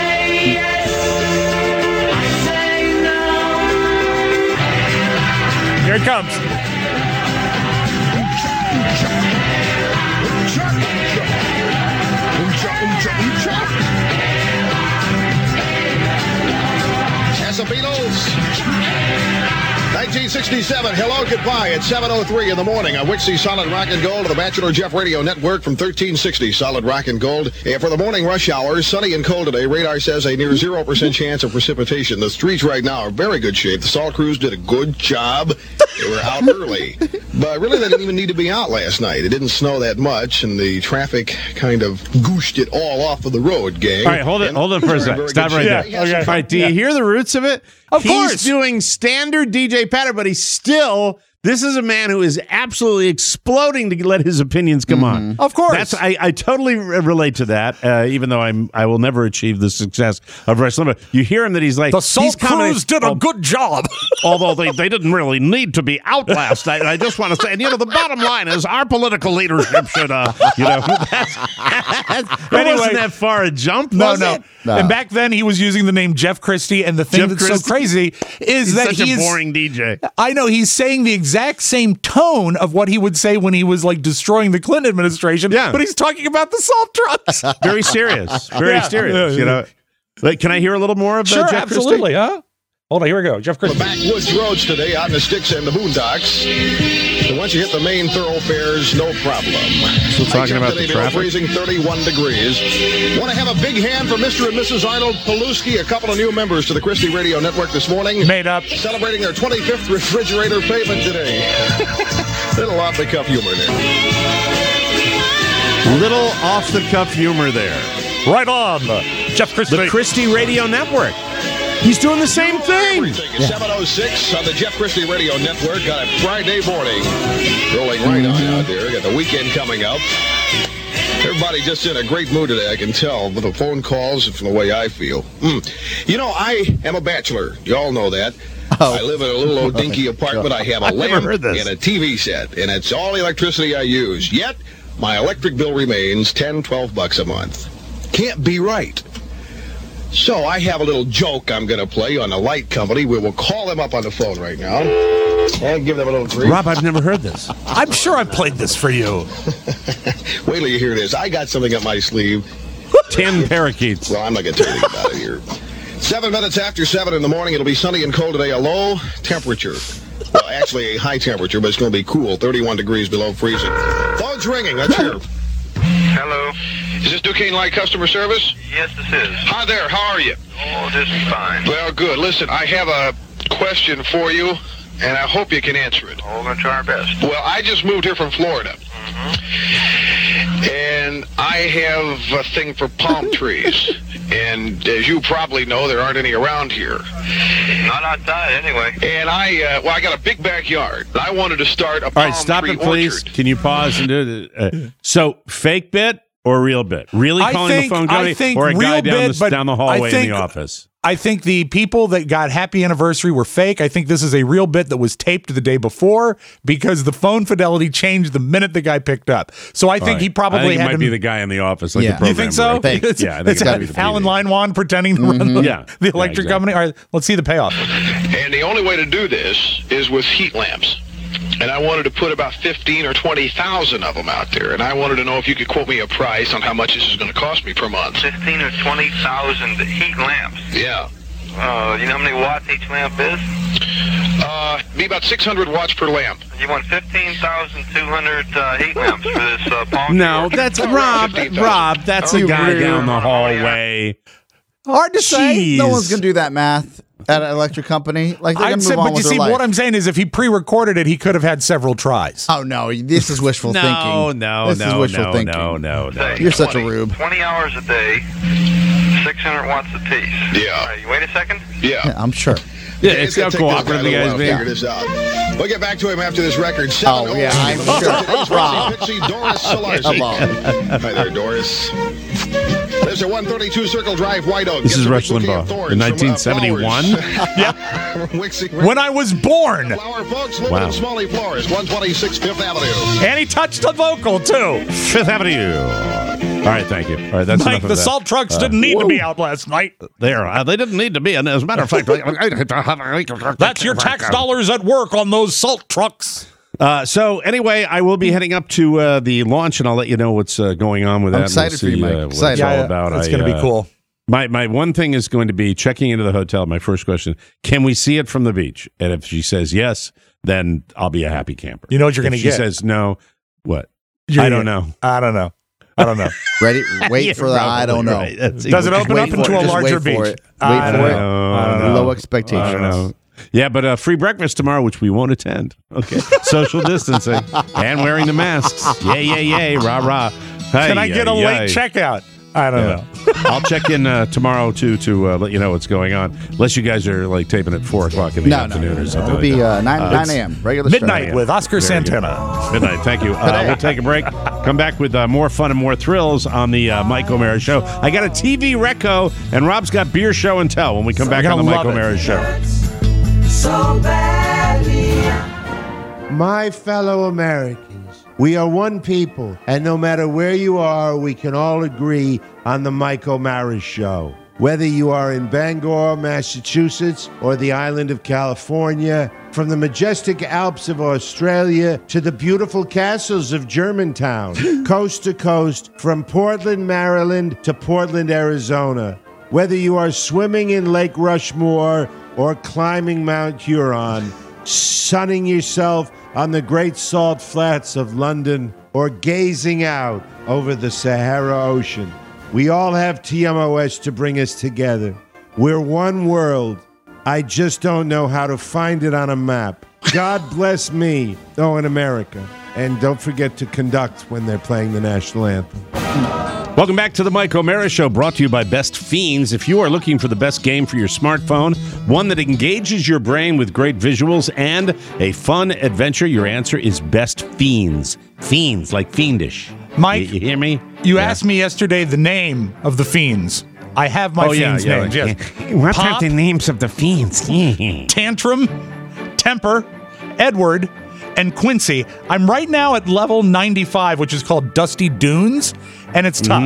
Here it comes. Beatles. nineteen sixty-seven, hello, goodbye at seven oh three in the morning on Wixie Solid Rock and Gold of the Bachelor Jeff Radio Network from thirteen sixty Solid Rock and Gold. And for the morning rush hour, sunny and cold today. Radar says a near zero percent chance of precipitation. The streets right now are very good shape. The salt crews did a good job. They were out early. But really, they didn't even need to be out last night. It didn't snow that much, and the traffic kind of gooshed it all off of the road, gang. All right, hold it, And hold it for a they're in second. very Stop good right shape. there. Yes, All right, do you hear the roots of it? Of he's course. doing standard D J pattern, but he's still. This is a man who is absolutely exploding to let his opinions come on. Of course. That's I, I totally re- relate to that. Uh, even though I'm, I will never achieve the success of Rush Limbaugh. You hear him that he's like The he's Salt commenting- Crews did a oh, good job. although they, they didn't really need to be out last night. I just want to say, and you know, the bottom line is our political leadership should, uh, you know, that's, that Anyway. wasn't that far a jump. No, was no. it? No. And back then he was using the name Jeff Christie, and the thing Jeff that's Christie. so crazy is He's that such he a is boring D J. I know he's saying the exact same tone of what he would say when he was like destroying the Clinton administration. Yeah. But he's talking about the salt trucks. Very serious. Very Yeah. serious. You know. Like, can I hear a little more of uh, Sure, Jeff absolutely, huh? Hold on, here we go. Jeff The Christie. backwoods roads today out in the sticks and the boondocks. So once you hit the main thoroughfares, no problem. Still talking I checked about today, the below traffic? freezing thirty-one degrees. Want to have a big hand for Mister and Missus Arnold Paluski, a couple of new members to the Christie Radio Network this morning. Made up. Celebrating their twenty-fifth refrigerator payment today. Little off the cuff humor there. Little off the cuff humor there. Right on. Jeff Christie. The Christie Radio Network. He's doing the same thing. Everything is seven oh six on the Jeff Christie Radio Network on a Friday morning. Rolling right on out there. Got the weekend coming up. Everybody just in a great mood today, I can tell, with the phone calls and from the way I feel. Mm. You know, I am a bachelor. You all know that. I live in a little old dinky apartment. I have a I've never lamp heard this. and a T V set, and it's all electricity I use. Yet, my electric bill remains ten, twelve bucks a month. can't be right. So I have a little joke I'm going to play on the light company. We will call them up on the phone right now and give them a little grief. Rob, I've never heard this. I'm sure I played this for you. Wait till you hear this. I got something up my sleeve. Ten parakeets. Well, I'm not going to tell you anything about it here. Seven minutes after seven in the morning, it'll be sunny and cold today. A low temperature. Well, actually a high temperature, but it's going to be cool. thirty-one degrees below freezing. Phone's ringing. Let's hear. Hello. Is this Duquesne Light Customer Service? Yes, this is. Hi there. How are you? Oh, just fine. Well, good. Listen, I have a question for you, and I hope you can answer it. Oh, we're going to try our best. Well, I just moved here from Florida. Mm-hmm. And I have a thing for palm trees. And as you probably know, there aren't any around here. Not outside, anyway. And I, uh, well, I got a big backyard. I wanted to start a All palm right, stop tree it, please. orchard. Can you pause and do it? Uh, so, fake bit or real bit? Really I calling think- the phone I company think or a guy real down, bit, the, but down the I hallway in think- the office? I think the people that got happy anniversary were fake. I think this is a real bit that was taped the day before because the phone fidelity changed the minute the guy picked up. So I think All right. he probably I think it had might to be the guy in the office. Like Yeah. the You think so? programmer, right? It's, Yeah, I think it's it's gotta be the Alan P D. Linewan pretending to run the, Yeah. the Yeah, electric exactly. company. All right, let's see the payoff. And the only way to do this is with heat lamps. And I wanted to put about fifteen or twenty thousand of them out there. And I wanted to know if you could quote me a price on how much this is going to cost me per month. Fifteen or twenty thousand heat lamps. Yeah. Uh, you know how many watts each lamp is? Uh, be about six hundred watts per lamp. You want fifteen thousand two hundred uh, heat lamps for this uh, palm No, tree orchard? that's Around Rob. fifteen thousand. Rob, that's Oh, a you guy really down the are. hallway. Hard to say. Jeez. No one's going to do that math at an electric company. Like, they're going I'd to say, move on but you with see, their life. what I'm saying is if he pre-recorded it, he could have had several tries. Oh, no. This is wishful No, thinking. no, this no, is wishful no, thinking. no, no, no. Say You're such a twenty rube. twenty hours a day, six hundred watts a piece. Yeah. All right, you wait a second. Yeah. Yeah, I'm sure. Yeah, it's how gonna take this cooperative guy the a guy's little being. while to figure this out. We'll get back to him after this record. Oh, yeah, I'm sure. Rob. Pixie Doris Solarzi. Come on. Hi there, Doris. There's a one thirty-two Circle Drive, White Oak. This Get is some Rush bouquet of Limbaugh thorns in from, uh, nineteen seventy-one. Flowers. Yep. Wixie- When I was born. Flower folks living Wow. in Smalley Florist, one twenty-six Fifth Avenue. And he touched the vocal, too. Fifth Avenue. All right, thank you. All right, that's Mike, enough of the that. salt trucks Uh, didn't need to whoa. be out last night. There, uh, they didn't need to be. And as a matter of fact, That's your tax dollars at work on those salt trucks. Uh, so anyway, I will be heading up to uh, the launch, and I'll let you know what's uh, going on with I'm that. and we'll excited for you, see, Mike. Uh, what Excited. it's all Yeah, about. it's I, going to be uh, cool. My my one thing is going to be checking into the hotel. My first question: can we see it from the beach? And if she says yes, then I'll be a happy camper. You know what you're If going to she get? says no, what? You're I gonna don't get- know. I don't know. I don't know. Ready? Wait Yeah, for the I don't probably know. right. That's Does it exactly- open Wait up for into it. a Just larger wait for beach? it. Wait I for don't it. know. I don't know. Low I expectations. don't know. Yeah, but uh, free breakfast tomorrow, which we won't attend. Okay, social distancing and wearing the masks. Yay, yay, yay! Rah, rah. Hey, Can I get a uh, late yay. checkout? I don't Yeah. know. I'll check in uh, tomorrow too to uh, let you know what's going on. Unless you guys are like taping at four o'clock in the No, no, afternoon no, or no. something. It'll like be that. uh, nine Uh, nine a.m. regular start. Midnight with Oscar Very good. Santana. Midnight. Thank you. Uh, we'll take a break. Come back with uh, more fun and more thrills on the uh, Mike O'Mara Show. I got a T V reco, and Rob's got beer show and tell when we come So back we're on the gonna Mike love it. O'Mara Show. So badly. My fellow Americans, we are one people, and no matter where you are, we can all agree on the Mike O'Mara Show. Whether you are in Bangor, Massachusetts, or the island of California, from the majestic Alps of Australia to the beautiful castles of Germantown, coast to coast, from Portland, Maryland to Portland, Arizona. Whether you are swimming in Lake Rushmore or climbing Mount Huron, sunning yourself on the great salt flats of London, or gazing out over the Sahara Ocean, we all have T M O S to bring us together. We're one world. I just don't know how to find it on a map. God bless me. Oh, in America. And don't forget to conduct when they're playing the national anthem. Welcome back to the Mike O'Mara Show, brought to you by Best Fiends. If you are looking for the best game for your smartphone, one that engages your brain with great visuals and a fun adventure, your answer is Best Fiends. Fiends, like fiendish. Mike, you, you hear me? You Yeah. asked me yesterday the name of the fiends. I have my Oh, yeah, fiends' yeah, names. like- Yes. What Pop, are the names of the fiends? Tantrum, Temper, Edward, and Quincy. I'm right now at level ninety-five, which is called Dusty Dunes, and it's tough.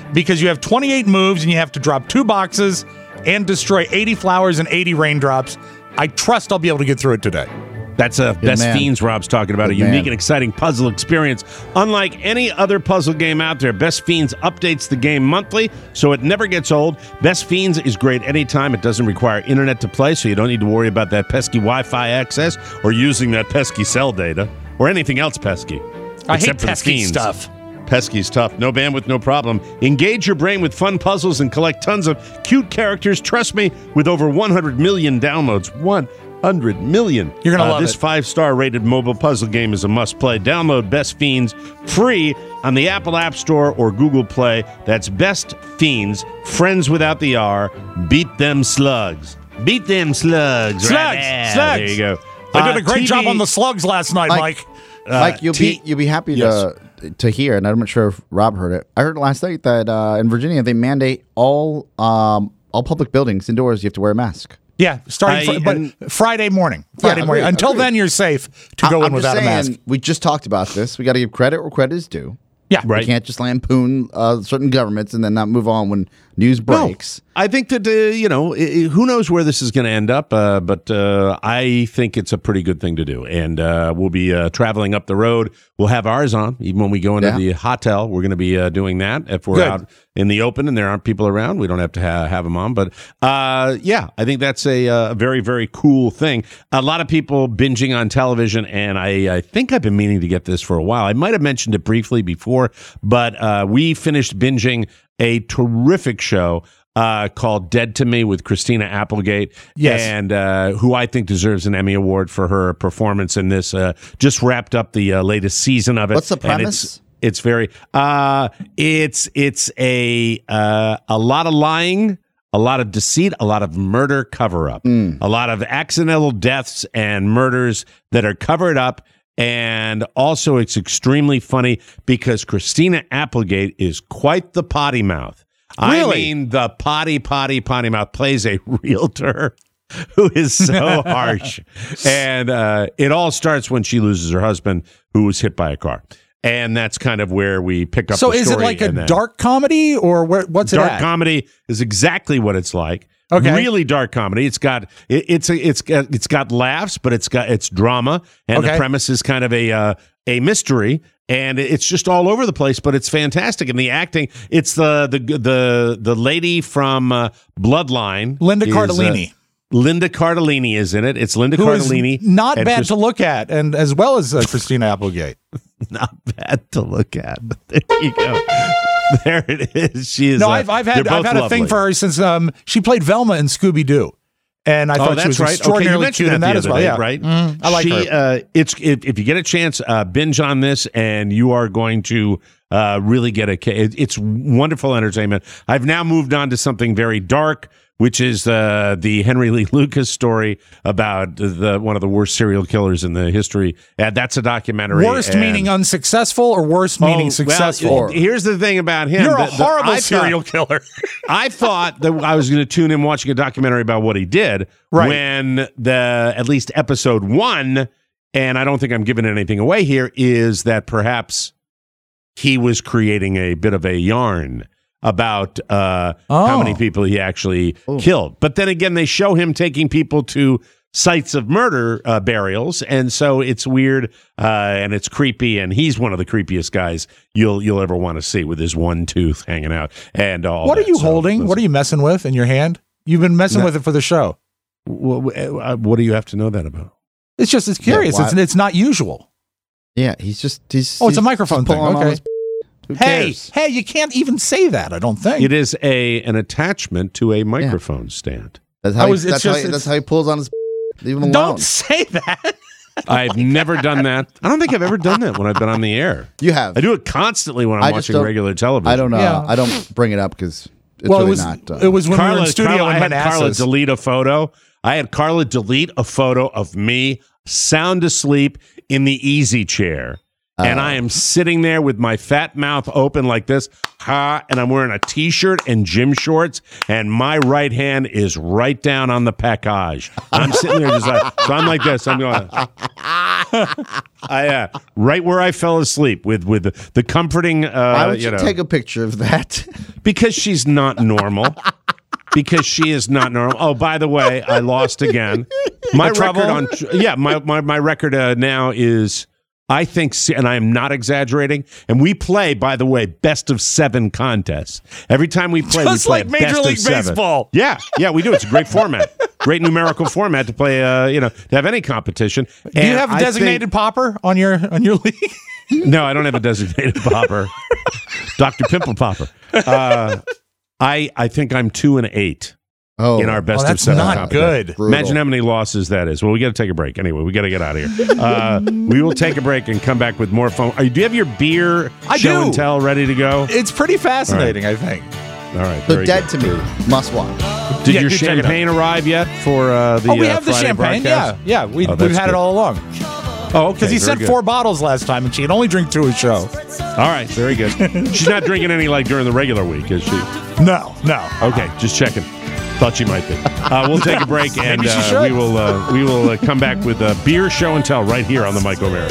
because you have twenty-eight moves and you have to drop two boxes and destroy eighty flowers and eighty raindrops. I trust I'll be able to get through it today. That's a Best man. Fiends Rob's talking about, Good a unique man. and exciting puzzle experience. Unlike any other puzzle game out there, Best Fiends updates the game monthly, so it never gets old. Best Fiends is great anytime. It doesn't require internet to play, so you don't need to worry about that pesky Wi-Fi access or using that pesky cell data or anything else pesky. I except hate for the pesky Fiends. stuff. Pesky's tough. No bandwidth, no problem. Engage your brain with fun puzzles and collect tons of cute characters. Trust me, with over one hundred million downloads. one hundred million. You're gonna uh, love this it. five-star rated mobile puzzle game is a must-play. Download Best Fiends free on the Apple App Store or Google Play. That's Best Fiends, friends without the R. Beat them slugs. Beat them slugs. Slugs, right there. slugs. There you go. I did Uh, a great T V job on the slugs last night, Mike. Mike. Uh, Mike, you'll T- be you'll be happy Yes. to to hear, and I'm not sure if Rob heard it. I heard last night that uh, in Virginia they mandate all um, all public buildings indoors you have to wear a mask. Yeah, starting I- fr- but and- Friday morning. Friday Yeah, morning. agreed, Until agreed. then, you're safe to go I- in I'm without just a mask. saying, we just talked about this. We got to give credit where credit is due. Yeah, Right. We can't just lampoon uh, certain governments and then not move on when news breaks. No, I think that, uh, you know, i- i- who knows where this is going to end up, uh, but uh, I think it's a pretty good thing to do. And uh, we'll be uh, traveling up the road. We'll have ours on. Even when we go into Yeah. the hotel, we're going to be uh, doing that. If we're Good. out in the open and there aren't people around, we don't have to ha- have them on. But uh, yeah, I think that's a uh, very, very cool thing. A lot of people binging on television, and I, I think I've been meaning to get this for a while. I might have mentioned it briefly before, but uh, we finished binging a terrific show uh, called Dead to Me with Christina Applegate. Yes. And uh, who I think deserves an Emmy Award for her performance in this. Uh, just wrapped up the uh, latest season of it. What's the and premise? It's, it's very, uh, it's, it's a, uh, a lot of lying, a lot of deceit, a lot of murder cover up, Mm. a lot of accidental deaths and murders that are covered up. And also, it's extremely funny because Christina Applegate is quite the potty mouth. I Really? mean, the potty, potty, potty mouth plays a realtor who is so harsh. And uh, it all starts when she loses her husband, who was hit by a car. And that's kind of where we pick up So the is it story. like a and then- dark comedy or where, what's it dark at? comedy is exactly what it's like. Okay. Really dark comedy. It's got it, it's a, it's got, it's got laughs, but it's got it's drama, and Okay. the premise is kind of a uh, a mystery, and it's just all over the place. But it's fantastic, and the acting. It's the the the the lady from uh, Bloodline, Linda is, Cardellini. uh, Linda Cardellini is in it. It's Linda Who is Cardellini, not and bad Chris- to look at, and as well as uh, Christina Applegate. not bad to look at. But there you go. There it is. She is. No, uh, I've I've had they're I've both had a thing lovely. for her since um she played Velma in Scooby Doo, and I Oh, thought she that's was right. Okay, you extraordinarily mentioned cute in that that the as other well. day, Yeah, right? Mhm. I like she, her. Uh, it's if, if you get a chance, uh, binge on this, and you are going to uh, really get a. It, it's wonderful entertainment. I've now moved on to something very dark, which is uh, the Henry Lee Lucas story about the one of the worst serial killers in the history. And that's a documentary. Worst and- meaning unsuccessful or worst Oh, meaning well, successful? here's the thing about him. You're a The- the- horrible I serial thought- killer. I thought that I was going to tune in watching a documentary about what he did Right. when the at least episode one, and I don't think I'm giving anything away here, is that perhaps he was creating a bit of a yarn about uh, how Oh. many people he actually killed. But then again, they show him taking people to sites of murder uh, burials, and so it's weird uh, and it's creepy. And he's one of the creepiest guys you'll you'll ever want to see, with his one tooth hanging out and all. What are that. you So, holding? What are you messing with in your hand? You've been messing No. with it for the show. What, what do you have to know that about? It's just it's curious. why- it's it's not usual. Yeah, he's just he's. Oh, it's a he's microphone just pulling thing. on Okay. his- Who Hey, cares? hey, you can't even say that. I don't think It is a an attachment to a microphone stand. That's how. I He, was- it's that's, how just- he, it's- that's how he pulls on his. Leave him alone. Don't say that. I've never done that. I don't think I've ever done that when I've been on the air. You have. I do it constantly when I'm I just watching don't- regular television. I don't know. Yeah. I don't bring it up because it's well, really it was not. Uh, it was when we were Carla, in studio Carla, I in had Carla Manassas. delete a photo. I had Carla delete a photo of me sound asleep in the easy chair. And Oh. I am sitting there with my fat mouth open like this, ha, and I'm wearing a T-shirt and gym shorts, and my right hand is right down on the package. I'm sitting there just like, so I'm like this. I'm going, I, uh, right where I fell asleep with with the, the comforting. Uh, Why would you, you know, take a picture of that? Because she's not normal. Because she is not normal. Oh, by the way, I lost again. My record on yeah, my my my record uh, now is. I think, and I am not exaggerating, and we play, by the way, best of seven contests. Every time we play, Just we play like Major best League of seven. Baseball. Yeah, yeah, we do. It's a great format. Great numerical format to play, uh, you know, to have any competition. Do you have a designated popper on your on your league? No, I don't have a designated popper. Doctor Pimple Popper. Uh, I I think I'm two and eight. Oh, in our best oh, of that's seven. not competition. good. Brutal. Imagine how many losses that is. Well, we got to take a break. Anyway, we got to get out of here. Uh, we will take a break and come back with more phone. Are you, do you have your beer I show do. and tell ready to go? It's pretty fascinating, I think. All right. So very Dead good. to Me, must watch. Did Yeah, your do check it champagne arrive yet for uh, the oh, we uh, have the Friday champagne. broadcast? Yeah, yeah. We, Oh, we've that's had good. it all along. Oh, okay. Because he very sent good. four bottles last time, and she can only drink two a show. All right. Very good. She's not drinking any like during the regular week, is she? No, no. Okay. Just checking. Thought she might be. Uh, we'll take a break, and Maybe she uh, should. we will uh, we will uh, come back with a beer show and tell right here on the Mike O'Mara.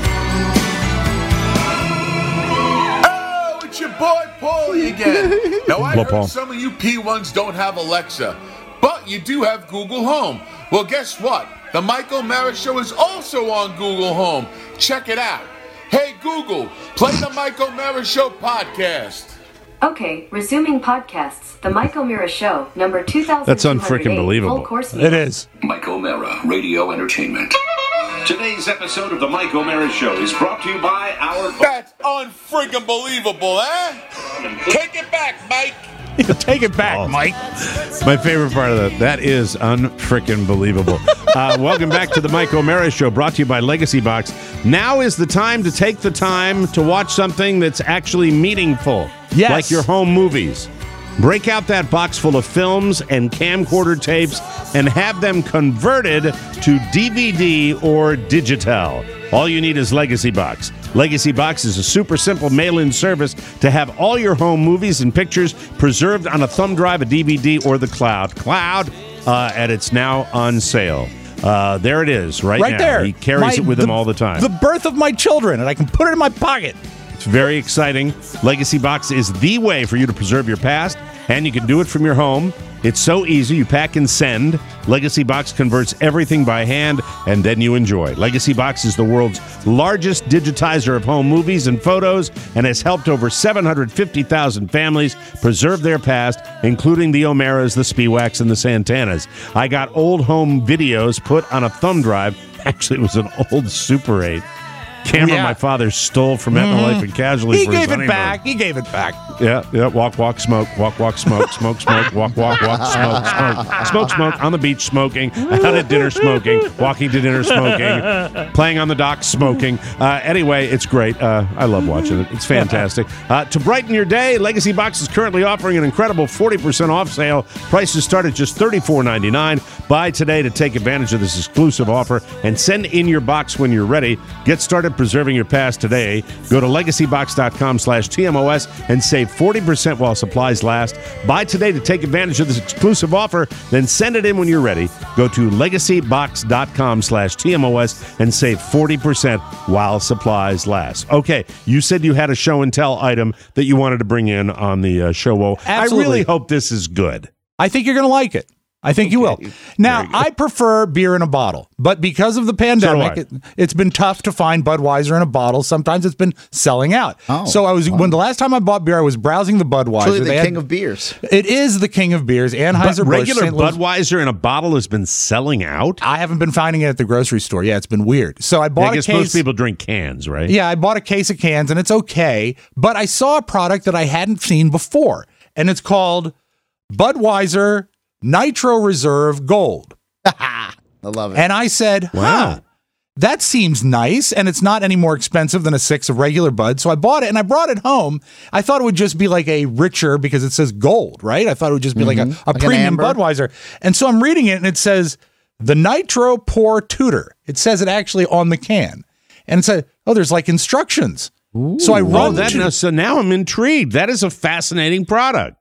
Oh, it's your boy Paulie again. Now, I Hello, heard Paul. some of you P ones don't have Alexa, but you do have Google Home. Well, guess what? The Mike O'Mara Show is also on Google Home. Check it out. Hey, Google, play the Mike O'Mara Show podcast. Okay, resuming podcasts. The Mike O'Mara Show, number two thousand. That's unfreaking believable. Full course It is. Mike O'Mara, Radio Entertainment. Today's episode of the Mike O'Mara Show is brought to you by our... That's unfreaking believable, eh? Take it back, Mike. Take it back, Oh. Mike. My favorite part of that. That is unfreaking believable. uh, welcome back to the Mike O'Mara Show, brought to you by Legacy Box. Now is the time to take the time to watch something that's actually meaningful. Yes. Like your home movies. Break out that box full of films and camcorder tapes and have them converted to D V D or Digital. All you need is Legacy Box. Legacy Box is a super simple mail-in service to have all your home movies and pictures preserved on a thumb drive, a D V D, or the cloud. Cloud, uh, and it's now on sale. Uh, there it is, right, Right now. there. He carries My- it with the- him all the time. The birth of my children, and I can put it in my pocket. It's very exciting. Legacy Box is the way for you to preserve your past, and you can do it from your home. It's so easy. You pack and send. Legacy Box converts everything by hand, and then you enjoy. Legacy Box is the world's largest digitizer of home movies and photos and has helped over seven hundred fifty thousand families preserve their past, including the O'Maras, the Spiewaks, and the Santanas. I got old home videos put on a thumb drive. Actually, it was an old Super eight. Camera Yeah. my father stole from MetLife and Casualty He for his gave it honeymoon. back. He gave it back. Yeah, yeah. Walk, walk, smoke. Walk, walk, smoke. Smoke, smoke. Walk, walk, walk. Smoke, smoke. Smoke, smoke. On the beach, smoking. Out at dinner, smoking. Walking to dinner, smoking. Playing on the dock, smoking. Uh, anyway, it's great. Uh, I love watching it. It's fantastic. Uh, to brighten your day, Legacy Box is currently offering an incredible forty percent off sale. Prices start at just thirty-four ninety-nine. Buy today to take advantage of this exclusive offer and send in your box when you're ready. Get started preserving your past today. Go to legacybox.com slash TMOS and save forty percent while supplies last. Buy today to take advantage of this exclusive offer, then send it in when you're ready. Go to legacybox.com slash TMOS and save forty percent while supplies last. Okay, you said you had a show and tell item that you wanted to bring in on the uh, show. Well, I Absolutely. really hope this is good. I think you're going to like it. I think you will. Now, I prefer beer in a bottle, but because of the pandemic, I. it, it's been tough to find Budweiser in a bottle. Sometimes it's been selling out. Oh, so I was when the last time I bought beer, I was browsing the Budweiser. Truly the They had- king of beers. It is the king of beers. Anheuser-Busch. But regular Saint Louis- Budweiser in a bottle has been selling out? I haven't been finding it at the grocery store. Yeah, it's been weird. So I I bought guess a case. most people drink cans, right? Yeah, I bought a case of cans and it's okay, but I saw a product that I hadn't seen before, and it's called Budweiser Nitro Reserve Gold. I love it. And I said, huh, Wow. that seems nice, and it's not any more expensive than a six of regular Bud. So I bought it, and I brought it home. I thought it would just be like a richer, because it says gold, right? I thought it would just be like a, a Like an premium amber? Budweiser. And so I'm reading it, and it says, the Nitro Pour Tutor. It says it actually on the can. And it said, oh, there's like instructions. So I Oh, run that, to- now, so now I'm intrigued. That is a fascinating product.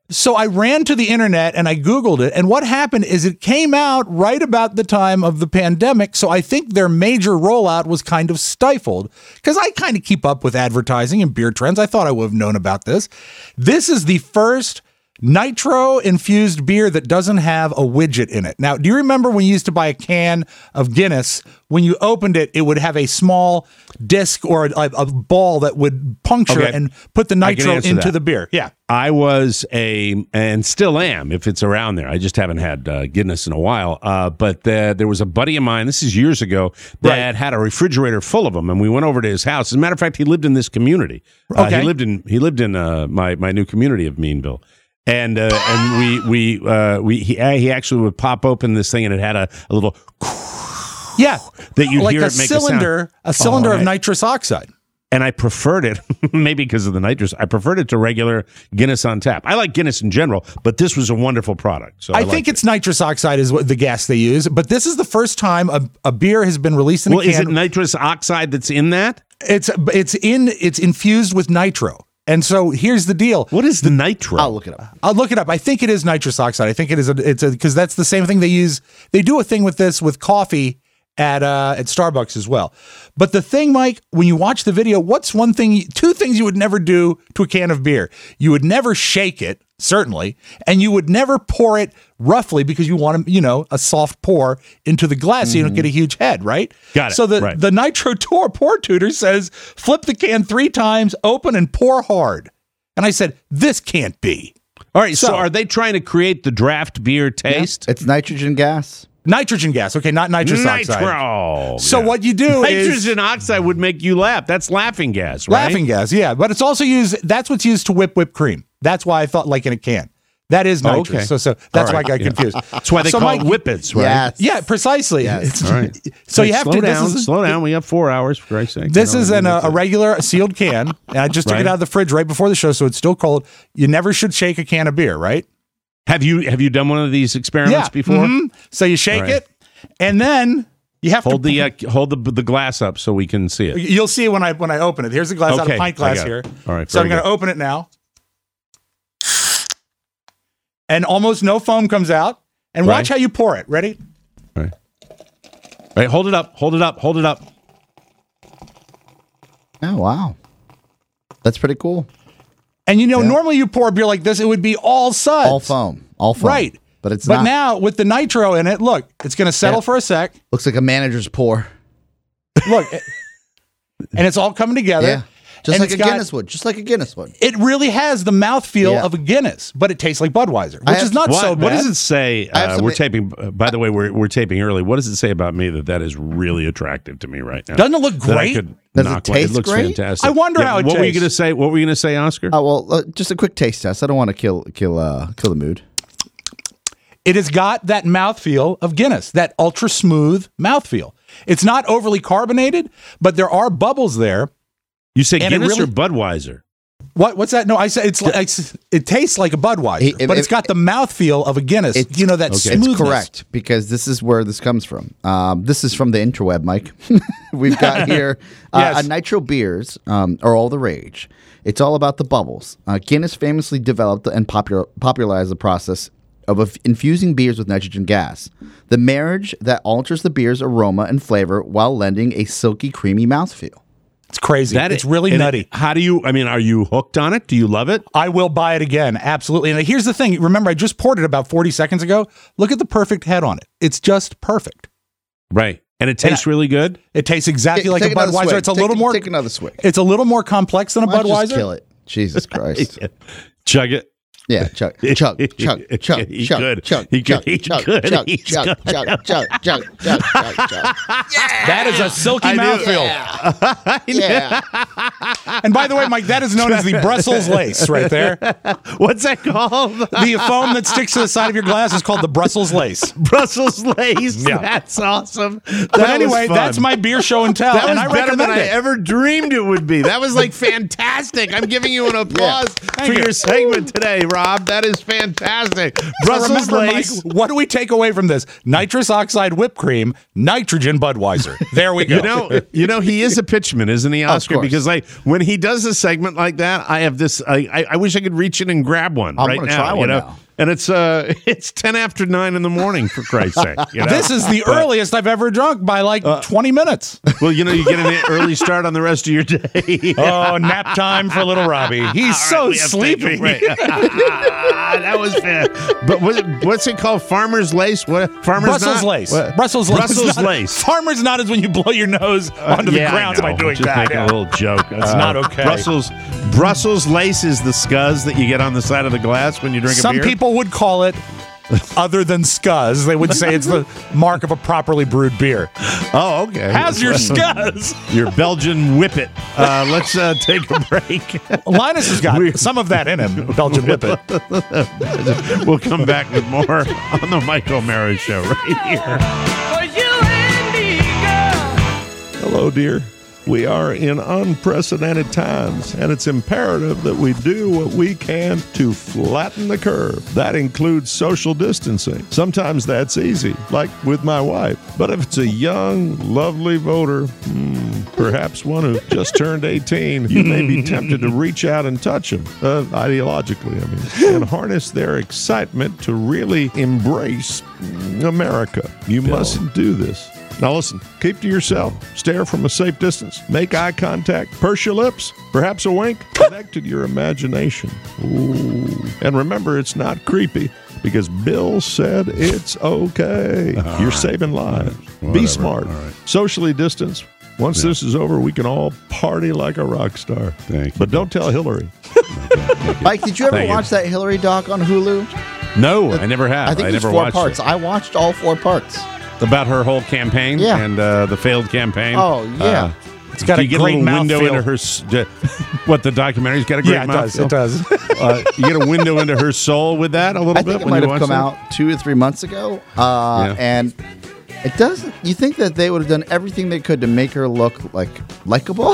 So I ran to the internet and I Googled it. And what happened is it came out right about the time of the pandemic. So I think their major rollout was kind of stifled because I kind of keep up with advertising and beer trends. I thought I would have known about this. This is the first nitro infused beer that doesn't have a widget in it. Now, do you remember when you used to buy a can of Guinness? When you opened it, it would have a small disc or a, a ball that would puncture Okay. and put the I can nitro answer into that. the beer. Yeah. I was a, and still am, if it's around there. I just haven't had uh, Guinness in a while. Uh, but the, there was a buddy of mine, this is years ago, that Right. had a refrigerator full of them, and we went over to his house. As a matter of fact, he lived in this community. Uh, Okay. He lived in he lived in uh, my my new community of Meanville. And uh, and we we uh, we he, uh, he actually would pop open this thing, and it had a, a little Yeah. that you like hear a it make cylinder, a a, sound. cylinder Oh, of right. nitrous oxide. And I preferred it, maybe because of the nitrous. I preferred it to regular Guinness on tap. I like Guinness in general, but this was a wonderful product. So I, I think liked it. it's nitrous oxide is what the gas they use, but this is the first time a, a beer has been released in Well, a can. is it nitrous oxide that's in that? It's it's in it's infused with nitro. And so here's the deal. What is the nitro? I'll look it up. I'll look it up. I think it is nitrous oxide. I think it is a, it's a because that's the same thing they use. They do a thing with this with coffee at uh, at Starbucks as well. But the thing, Mike, when you watch the video, what's one thing, two things you would never do to a can of beer? You would never shake it, certainly, and you would never pour it roughly because you want to, you know, a soft pour into the glass so you don't get a huge head, right? Got it. So the Right. the Nitro Tour pour tutor says flip the can three times, open and pour hard. And I said, this can't be. All right, so, So- are they trying to create the draft beer taste? It's nitrogen gas. Nitrogen gas, okay, not nitrous oxide. Nitro. So Yeah. what you do is Nitrogen oxide would make you laugh. That's laughing gas, right? laughing gas, yeah, but it's also used. That's what's used to whip whipped cream. That's why I thought like in a can. That is Oh, nitrous. okay. So so that's All why right, I got yeah. confused. That's why they So call Mike- it whippets, right? Yes. Yeah, precisely. Yes. It's- All right. So you Hey, have slow to. down. This is, slow down. We have four hours, for Christ's sake. This You know, is we an, need uh, to- a regular sealed can, and I just took Right. it out of the fridge right before the show, so it's still cold. You never should shake a can of beer, right? Have you have you done one of these experiments before? mhm. So you shake All right. it, and then you have Hold to the uh, hold the the glass up so we can see it. You'll see when I when I open it. Here's a glass out Okay, of pint I glass got it. here. All right, So I'm very going to good. open it now, and almost no foam comes out. And Right. watch how you pour it. Ready? All right. All right, hold it up. Hold it up. Hold it up. Oh, wow. That's pretty cool. And you know, Yeah. normally you pour a beer like this, it would be all suds, All foam. All foam. right? But it's but not. now with the nitro in it, look, it's going to settle Yeah. for a sec. Looks like a manager's pour. Look, it- and it's all coming together. Yeah. Just And like it's a got- Guinness would. Just like a Guinness would. It really has the mouthfeel Yeah. of a Guinness, but it tastes like Budweiser, I which have- is not What, so bad. what does it say? I have Uh, some- we're taping. Uh, by the way, we're we're taping early. What does it say about me that that is really attractive to me right now? Doesn't it look That I great? could Does it knock one- taste looks great? fantastic. I wonder how it What were you tastes. going to say? What were you going to say, Oscar? Oh, well, uh, just a quick taste test. I don't want to kill kill uh, kill the mood. It has got that mouthfeel of Guinness, that ultra smooth mouthfeel. It's not overly carbonated, but there are bubbles there. you say and it Guinness or really- Budweiser? What? What's that? No, I said it's like it's, it tastes like a Budweiser, It- but it- it's got the mouthfeel of a Guinness. It's- You know that okay. smoothness. It's correct because this is where this comes from. Um, this is from the interweb, Mike. We've got here uh, Yes. a nitro beers um, are all the rage. It's all about the bubbles. Uh, Guinness famously developed and popular, popularized the process of of infusing beers with nitrogen gas, the marriage that alters the beer's aroma and flavor while lending a silky, creamy mouthfeel. It's crazy. That it's really and nutty. it- how do you? I mean, are you hooked on it? Do you love it? I will buy it again. Absolutely. And here's the thing. Remember, I just poured it about forty seconds ago. Look at the perfect head on it. It's just perfect. Right, and it tastes really good. It tastes exactly Take- like take a another Budweiser. swig. It's a Take- little more. take another swig. It's a little more complex than a Why don't you Budweiser. just kill it. Jesus Christ. Chug it. Yeah, chug, chug, chug, chug, He chug, could. chug, He chug, could. He chug, could. chug, He's chug, good. chug, chug, chug, chug, chug, chug. That is a silky I knew- mouthfeel. Yeah. And by the way, Mike, that is known as the Brussels lace right there. What's that called? The foam that sticks to the side of your glass is called the Brussels lace. Brussels lace. Yeah. That's awesome. That But was anyway, fun. that's my beer show and tell, That was and I better recommend than I it. ever dreamed it would be. That was like fantastic. I'm giving you an applause for you. your segment today, Rob. That is fantastic. So Brussels remember, lace. Mike, what do we take away from this? Nitrous oxide whipped cream, nitrogen Budweiser. There we go. You know, you know, he is a pitchman, isn't he, Oscar? course. Because like when he he does a segment like that, I have this. I, I, I wish I could reach in and grab one I'm right gonna now. try you one know, now. and it's uh, it's ten after nine in the morning. For Christ's sake, you know? This is the But- earliest I've ever drunk by like twenty minutes. Well, you know, you get an early start on the rest of your day. Oh, nap time for little Robbie. He's so we have to take a sleepy. break. That was fair. But what, what's it called? Farmer's lace? What? Farmer's Brussels knot? lace. What? Brussels lace. Brussels It's not- lace. Farmer's knot is when you blow your nose onto Uh, yeah, the I ground know. by doing Just that. making Yeah. a little joke. That's not okay. Brussels Brussels lace is the scuzz that you get on the side of the glass when you drink Some a beer. people would call it other than scuzz. They would say it's the mark of a properly brewed beer. Oh, okay. How's your scuzz? Your Belgian whippet. Uh, let's uh, take a break. Linus has got some of that in him, Belgian whippet. We'll come back with more on the Mike O'Mara Show right here. Hello, dear. We are in unprecedented times, and it's imperative that we do what we can to flatten the curve. That includes social distancing. Sometimes that's easy, like with my wife. But if it's a young, lovely voter, hmm, perhaps one who just turned eighteen, you may be tempted to reach out and touch them, uh, ideologically, I mean, and harness their excitement to really embrace America. You mustn't do this. Now listen, keep to yourself, stare from a safe distance, make eye contact, purse your lips, perhaps a wink, connect to your imagination. Ooh. And remember, it's not creepy because Bill said it's okay. All You're right. saving lives. Whatever. Be smart. All right. Socially distance. Once Yeah. this is over, we can all party like a rock star. Thank you. But don't tell Hillary. Mike, did you ever Thank you. watch that Hillary doc on Hulu? No, I never have. I think I it's never four watched parts. it. I watched all four parts. About her whole campaign Yeah. and uh, the failed campaign. Oh, yeah. Uh, It's got do a you get great a little window mouthfeel. into her. s- d- What the documentary's got a great Yeah, it does. mouthfeel? It does. Uh, you get a window into her soul with that a little I bit think it when might you have watch come that? out two or three months ago, uh, Yeah. and it doesn't. You think that they would have done everything they could to make her look like likable?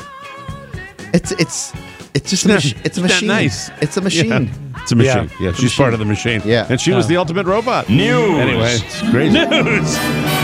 It's it's it's just a Isn't that- mach- it's a isn't that machine. nice? It's a machine. Yeah. It's a machine. Yeah, It's a she's machine. part of the machine. Yeah. And she was Uh, the ultimate robot. News. Anyway, it's crazy. News.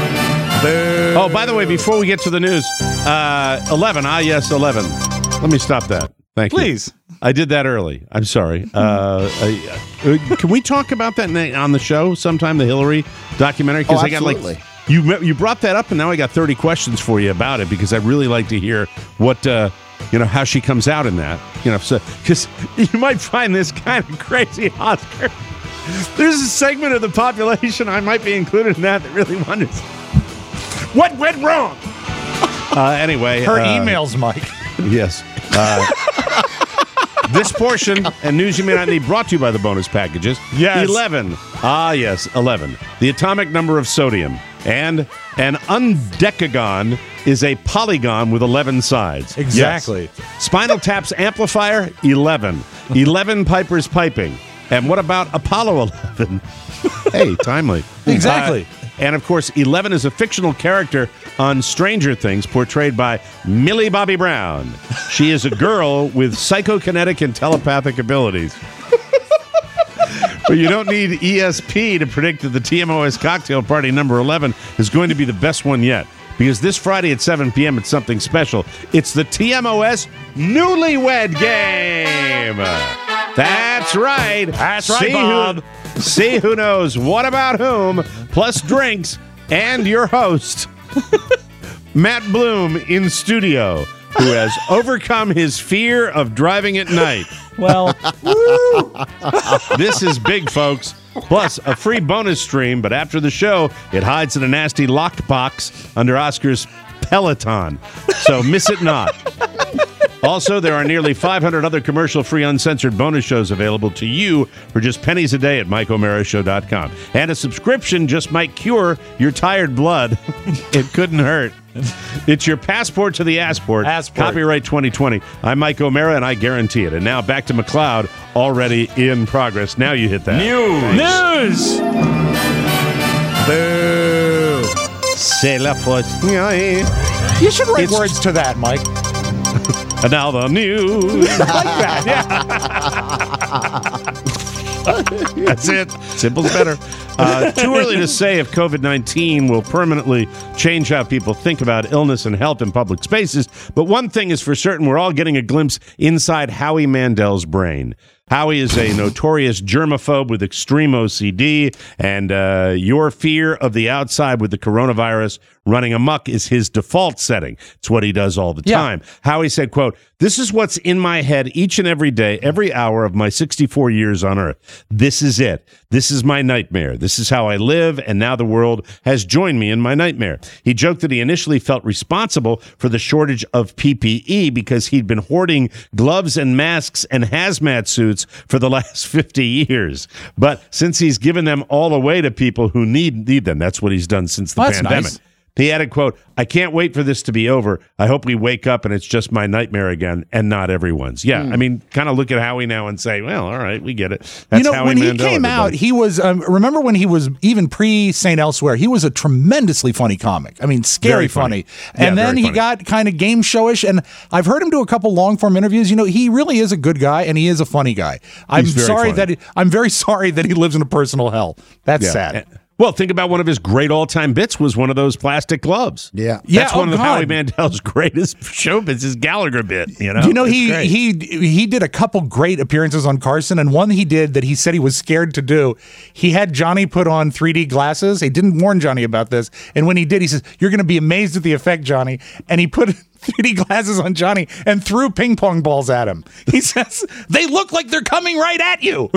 Oh, by the way, before we get to the news, uh, eleven. Ah, yes, eleven. Let me stop that. Thank you. Please. I did that early. I'm sorry. Uh, I, uh, can we talk about that na- on the show sometime? The Hillary documentary, because Oh, I got like absolutely. you me- you brought that up, and now I got thirty questions for you about it because I really like to hear what uh, you know how she comes out in that. You know, so because you might find this kind of crazy, Oscar. There's a segment of the population I might be included in that that really wonders what went wrong. Uh, anyway, Her uh, emails, Mike. Yes. Uh, this portion and news you may not need brought to you by the bonus packages. Yes. eleven. Ah, yes, eleven. The atomic number of sodium. And an undecagon is a polygon with eleven sides. Exactly. Yes. Spinal Tap's amplifier, eleven. eleven Piper's piping. And what about Apollo eleven? Hey, timely. Exactly. Uh, and of course, eleven is a fictional character on Stranger Things portrayed by Millie Bobby Brown. She is a girl with psychokinetic and telepathic abilities. But you don't need E S P to predict that the T M O S cocktail party number eleven is going to be the best one yet. Because this Friday at seven p.m. it's something special. It's the T M O S Newlywed Game. That's right. That's right, see Bob. Who, see who knows what about whom, plus drinks, and your host, Matt Bloom, in studio, who has overcome his fear of driving at night. Well, This is big, folks. Plus, a free bonus stream, but after the show, it hides in a nasty locked box under Oscar's Peloton. So miss it not. Also, there are nearly five hundred other commercial-free, uncensored bonus shows available to you for just pennies a day at Mike O'Mara Show dot com. And a subscription just might cure your tired blood. It couldn't hurt. It's your passport to the assport. Assport. Copyright twenty twenty. I'm Mike O'Mara, and I guarantee it. And now back to McLeod, already in progress. Now you hit that. News. news. Boo. C'est la poste. You should write It's- words to that, Mike. And now the news. I like that. Yeah. That's it. Simple's better. Uh, too early to say if COVID nineteen will permanently change how people think about illness and health in public spaces, but one thing is for certain, we're all getting a glimpse inside Howie Mandel's brain. Howie is a notorious germaphobe with extreme O C D, and uh, your fear of the outside with the coronavirus running amok is his default setting. It's what he does all the Yeah. time. Howie said, quote, "This is what's in my head each and every day, every hour of my sixty-four years on Earth. This is it. This is my nightmare. This is how I live, and now the world has joined me in my nightmare." He joked that he initially felt responsible for the shortage of P P E because he'd been hoarding gloves and masks and hazmat suits for the last fifty years. But since he's given them all away to people who need need them, that's what he's done since the Well, that's pandemic. nice. He added, quote, "I can't wait for this to be over. I hope we wake up and it's just my nightmare again and not everyone's." Yeah, I mean, kind of look at Howie now and say, well, all right, we get it. That's you know, Howie when he Mandel, came everybody. out, he was, um, remember when he was even pre-Saint Elsewhere, he was a tremendously funny comic. I mean, scary Very funny. funny. And Yeah, then very he funny. got kind of game showish, and I've heard him do a couple long-form interviews. You know, he really is a good guy, and he is a funny guy. I'm He's very sorry funny. that he, I'm very sorry that he lives in a personal hell. That's Yeah. sad. Well, think about one of his great all-time bits was one of those plastic gloves. Yeah. That's Yeah, one oh, of God. Howie Mandel's greatest show bits, his Gallagher bit, you know? You know, It's he great. he he did a couple great appearances on Carson, and one he did that he said he was scared to do. He had Johnny put on three D glasses. He didn't warn Johnny about this, and when he did, he says, "You're going to be amazed at the effect, Johnny." And he put three D glasses on Johnny and threw ping pong balls at him. He says, "They look like they're coming right at you."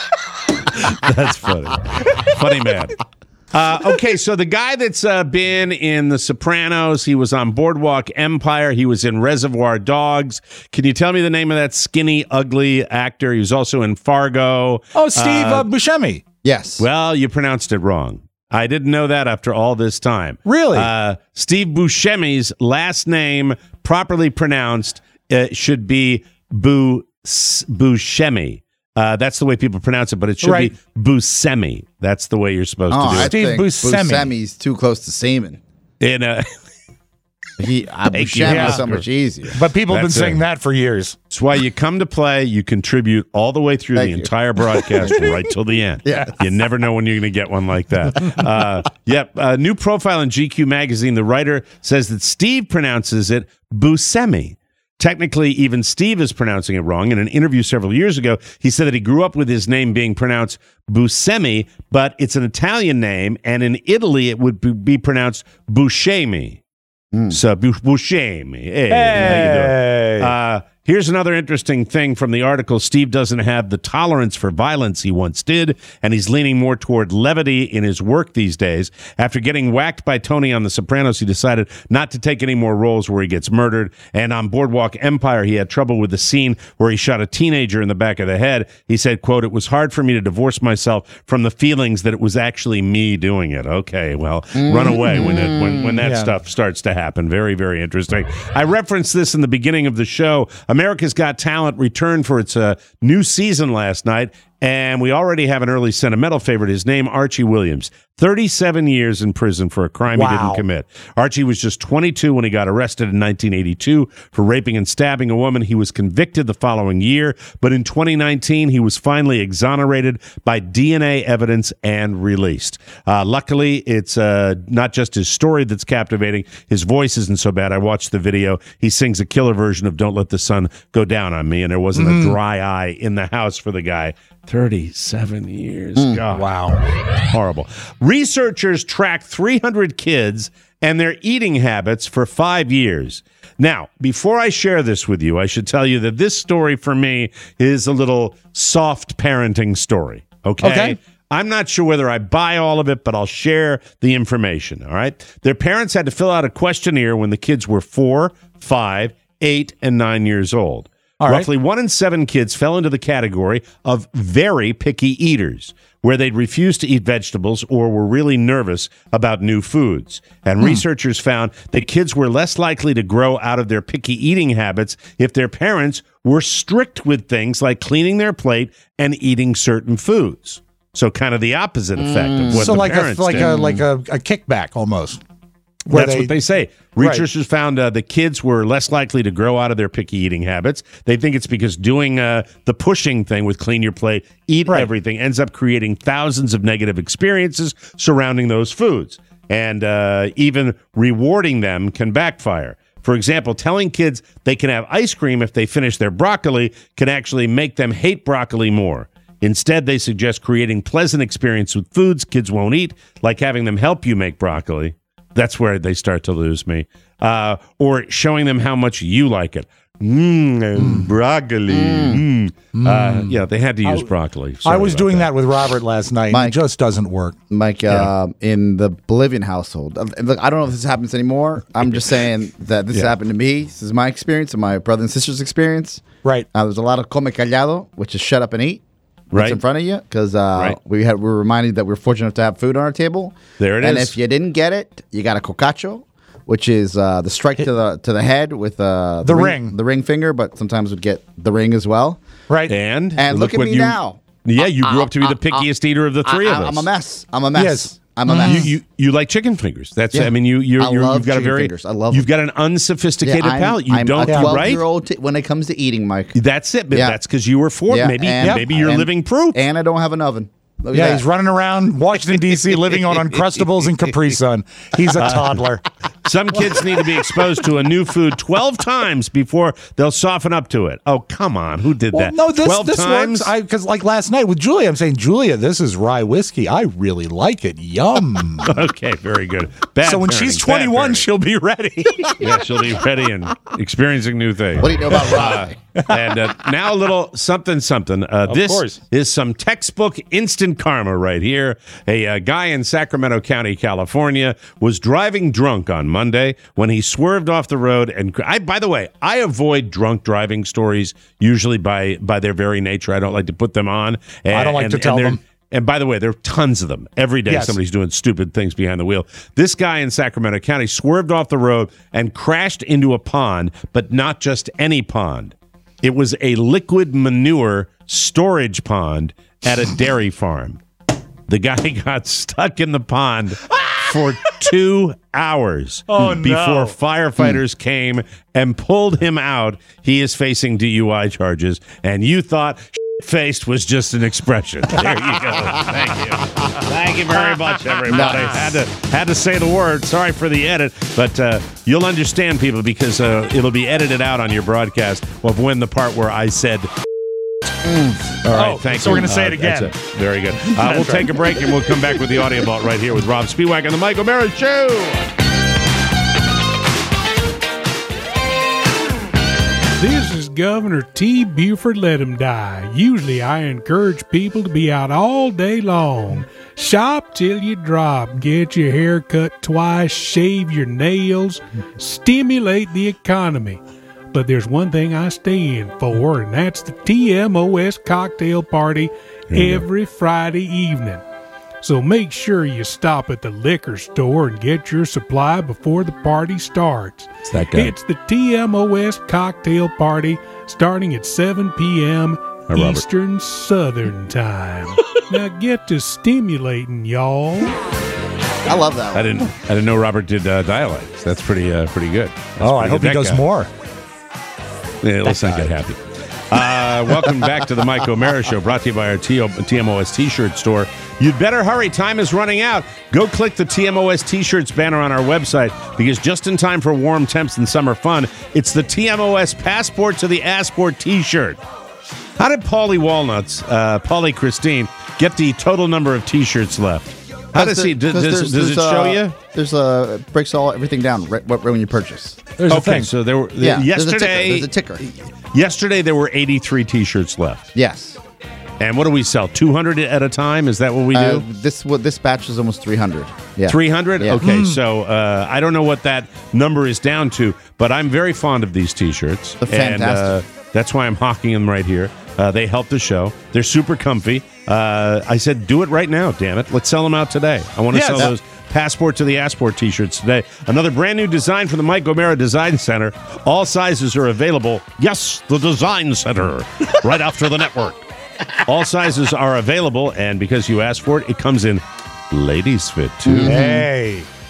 That's funny. Funny man. Uh, okay, so the guy that's uh, been in The Sopranos, he was on Boardwalk Empire, he was in Reservoir Dogs. Can you tell me the name of that skinny, ugly actor? He was also in Fargo. Oh, Steve uh, Buscemi. Yes. Well, you pronounced it wrong. I didn't know that after all this time. Really? Uh, Steve Buscemi's last name, properly pronounced, uh, should be Bu Buscemi. Uh, that's the way people pronounce it, but it should Right. be Buscemi. That's the way you're supposed Oh, to do I it. Steve think Buscemi. Buscemi's too close to Seaman. In a, He, uh, Thank you, Buscemi is so Oscar. much easier. But people have been That's saying it. that for years. It's why you come to play, you contribute all the way through Thank the you. entire broadcast right till the end. Yes. You never know when you're going to get one like that. Uh, yep. A new profile in G Q magazine. The writer says that Steve pronounces it Buscemi. Technically, even Steve is pronouncing it wrong. In an interview several years ago, he said that he grew up with his name being pronounced Buscemi, but it's an Italian name, and in Italy it would be- be pronounced Buscemi. So, Bu- Buscemi. Hey, how you doing? Uh, here's another interesting thing from the article. Steve doesn't have the tolerance for violence he once did, and he's leaning more toward levity in his work these days. After getting whacked by Tony on The Sopranos, he decided not to take any more roles where he gets murdered. And on Boardwalk Empire, he had trouble with the scene where he shot a teenager in the back of the head. He said, quote, "It was hard for me to divorce myself from the feelings that it was actually me doing it." Okay, well, run away when it, when, when that Yeah. stuff starts to happen. Very, very interesting. I referenced this in the beginning of the show. America's Got Talent returned for its uh, new season last night, and we already have an early sentimental favorite. His name, Archie Williams. thirty-seven years in prison for a crime he Wow. didn't commit. Archie was just twenty-two when he got arrested in nineteen eighty-two for raping and stabbing a woman. He was convicted the following year, but in twenty nineteen, he was finally exonerated by D N A evidence and released. Uh, luckily, it's uh, not just his story that's captivating. His voice isn't so bad. I watched the video. He sings a killer version of Don't Let the Sun Go Down on Me, and there wasn't a dry eye in the house for the guy. thirty-seven years. God. Wow. Horrible. Researchers tracked three hundred kids and their eating habits for five years. Now, before I share this with you, I should tell you that this story for me is a little soft parenting story. Okay? Okay. I'm not sure whether I buy all of it, but I'll share the information. All right? Their parents had to fill out a questionnaire when the kids were four, five, eight, and nine years old. All right. Roughly one in seven kids fell into the category of very picky eaters, where they'd refuse to eat vegetables or were really nervous about new foods. And Hmm. researchers found that kids were less likely to grow out of their picky eating habits if their parents were strict with things like cleaning their plate and eating certain foods. So kind of the opposite effect of what So the like a parents like did. a like a, a kickback almost. Where That's they- what they say. Right. Researchers found uh, the kids were less likely to grow out of their picky eating habits. They think it's because doing uh, the pushing thing with clean your plate, eat everything, ends up creating thousands of negative experiences surrounding those foods. And uh, even rewarding them can backfire. For example, telling kids they can have ice cream if they finish their broccoli can actually make them hate broccoli more. Instead, they suggest creating pleasant experience with foods kids won't eat, like having them help you make broccoli. That's where they start to lose me. Uh, or showing them how much you like it. Mmm, mm. broccoli. Mm. Mm. Uh, yeah, they had to use I, broccoli. I Sorry was about doing that. that. with Robert last night. Mike, it just doesn't work. Mike, uh, in the Bolivian household, uh, look, I don't know if this happens anymore. I'm just saying that this Yeah. happened to me. This is my experience and my brother and sister's experience. Right. Uh, there's a lot of come callado, which is shut up and eat. Right. What's in front of you, because uh, Right. we had we were reminded that we we're fortunate enough to have food on our table. There it and is. if you didn't get it, you got a cocacho, which is uh, the strike to the to the head with uh, The ring. the ring finger, but sometimes would get the ring as well. Right. And, And look, at what me you, now. Yeah, you grew Uh, up to be the uh, uh, pickiest eater of the three I, of I, us. I'm a mess. I'm a mess. Yes. I'm a mess. You, you you like chicken fingers. That's Yeah. I mean you you I you're, love you've got a chicken very fingers. I love you've them. got an unsophisticated I'm, palate. You I'm don't a eat twelve right. year old t- when it comes to eating, Mike. That's it. But Yeah. that's because you were four. Yeah, maybe and- maybe you're and- living proof. And I don't have an oven. Look at Yeah, that. he's running around Washington, D C, living on Uncrustables and Capri Sun. He's a toddler. Some kids need to be exposed to a new food twelve times before they'll soften up to it. Oh, come on. Who did Well, that? no, this, twelve this times? works. Because like last night with Julia, I'm saying, Julia, this is rye whiskey. I really like it. Yum. Okay, very good. Bad so when parenting, she's bad twenty-one, parenting. she'll be ready. Yeah, she'll be ready and experiencing new things. What do you know about rye? Uh, and uh, now a little something, something. Uh, Of this course. is some textbook instant karma right here. A uh, guy in Sacramento County, California, was driving drunk on Monday when he swerved off the road. And I, by the way, I avoid drunk driving stories usually by by their very nature. I don't like to put them on. And, I don't like and- to tell and they're- them. And by the way, there are tons of them. Every day Yes. somebody's doing stupid things behind the wheel. This guy in Sacramento County swerved off the road and crashed into a pond, but not just any pond. It was a liquid manure storage pond at a dairy farm. The guy got stuck in the pond for two hours Oh, no. before firefighters came and pulled him out. He is facing D U I charges, and you thought faced was just an expression. There you go. Thank you. Thank you very much, everybody. Had to had to say the word. Sorry for the edit, but uh, you'll understand, people, because uh, it'll be edited out on your broadcast of when the part where I said. All right, Oh, thank so you. we're gonna say Uh, it again. that's it. Very good. Uh, we'll take a break and we'll come back with the audio vault right here with Rob Spiewak on the Mike O'Mara Show. This is Governor T. Buford Let 'em Die. Usually I encourage people to be out all day long. Shop till you drop, get your hair cut twice, shave your nails, stimulate the economy. But there's one thing I stand for, and that's the T M O S cocktail party every Friday evening. So make sure you stop at the liquor store and get your supply before the party starts. It's that guy. It's the T M O S cocktail party starting at seven p.m. Robert. Eastern Southern Time. Now get to stimulating, y'all. I love that one. I didn't I didn't know Robert did uh, dialects. That's pretty uh, pretty good. That's Oh, I pretty hope good. he That does guy. more. Yeah, let's not get happy. Uh, welcome back to the Mike O'Mara Show, brought to you by our T M O S T-shirt store. You'd better hurry. Time is running out. Go click the T M O S T-shirts banner on our website, because just in time for warm temps and summer fun, it's the T M O S Passport to the Assport T-shirt. How did Paulie Walnuts, uh, Paulie Christine, get the total number of T-shirts left? How does Because he? there- Does, because does, there's- does it there's, show uh, you? There's a it breaks all everything down right, right when you purchase. There's a Okay, thing. so there were Yeah, there's a ticker. yesterday. There's a ticker. Yesterday there were eighty-three T-shirts left. Yes. And what do we sell? two hundred at a time? Is that what we do? Uh, this what this batch is almost three hundred. Yeah. three hundred? Yeah. Okay, so uh, I don't know what that number is down to, but I'm very fond of these T-shirts. They're fantastic. And uh, that's why I'm hawking them right here. Uh, they help the show. They're super comfy. Uh, I said, do it right now, damn it. Let's sell them out today. I want to Yes. sell those Passport to the Assport T-shirts today. Another brand new design from the Mike O'Mara Design Center. All sizes are available. Yes, the Design Center, right after the network. All sizes are available, and because you asked for it, it comes in ladies fit too. Hey.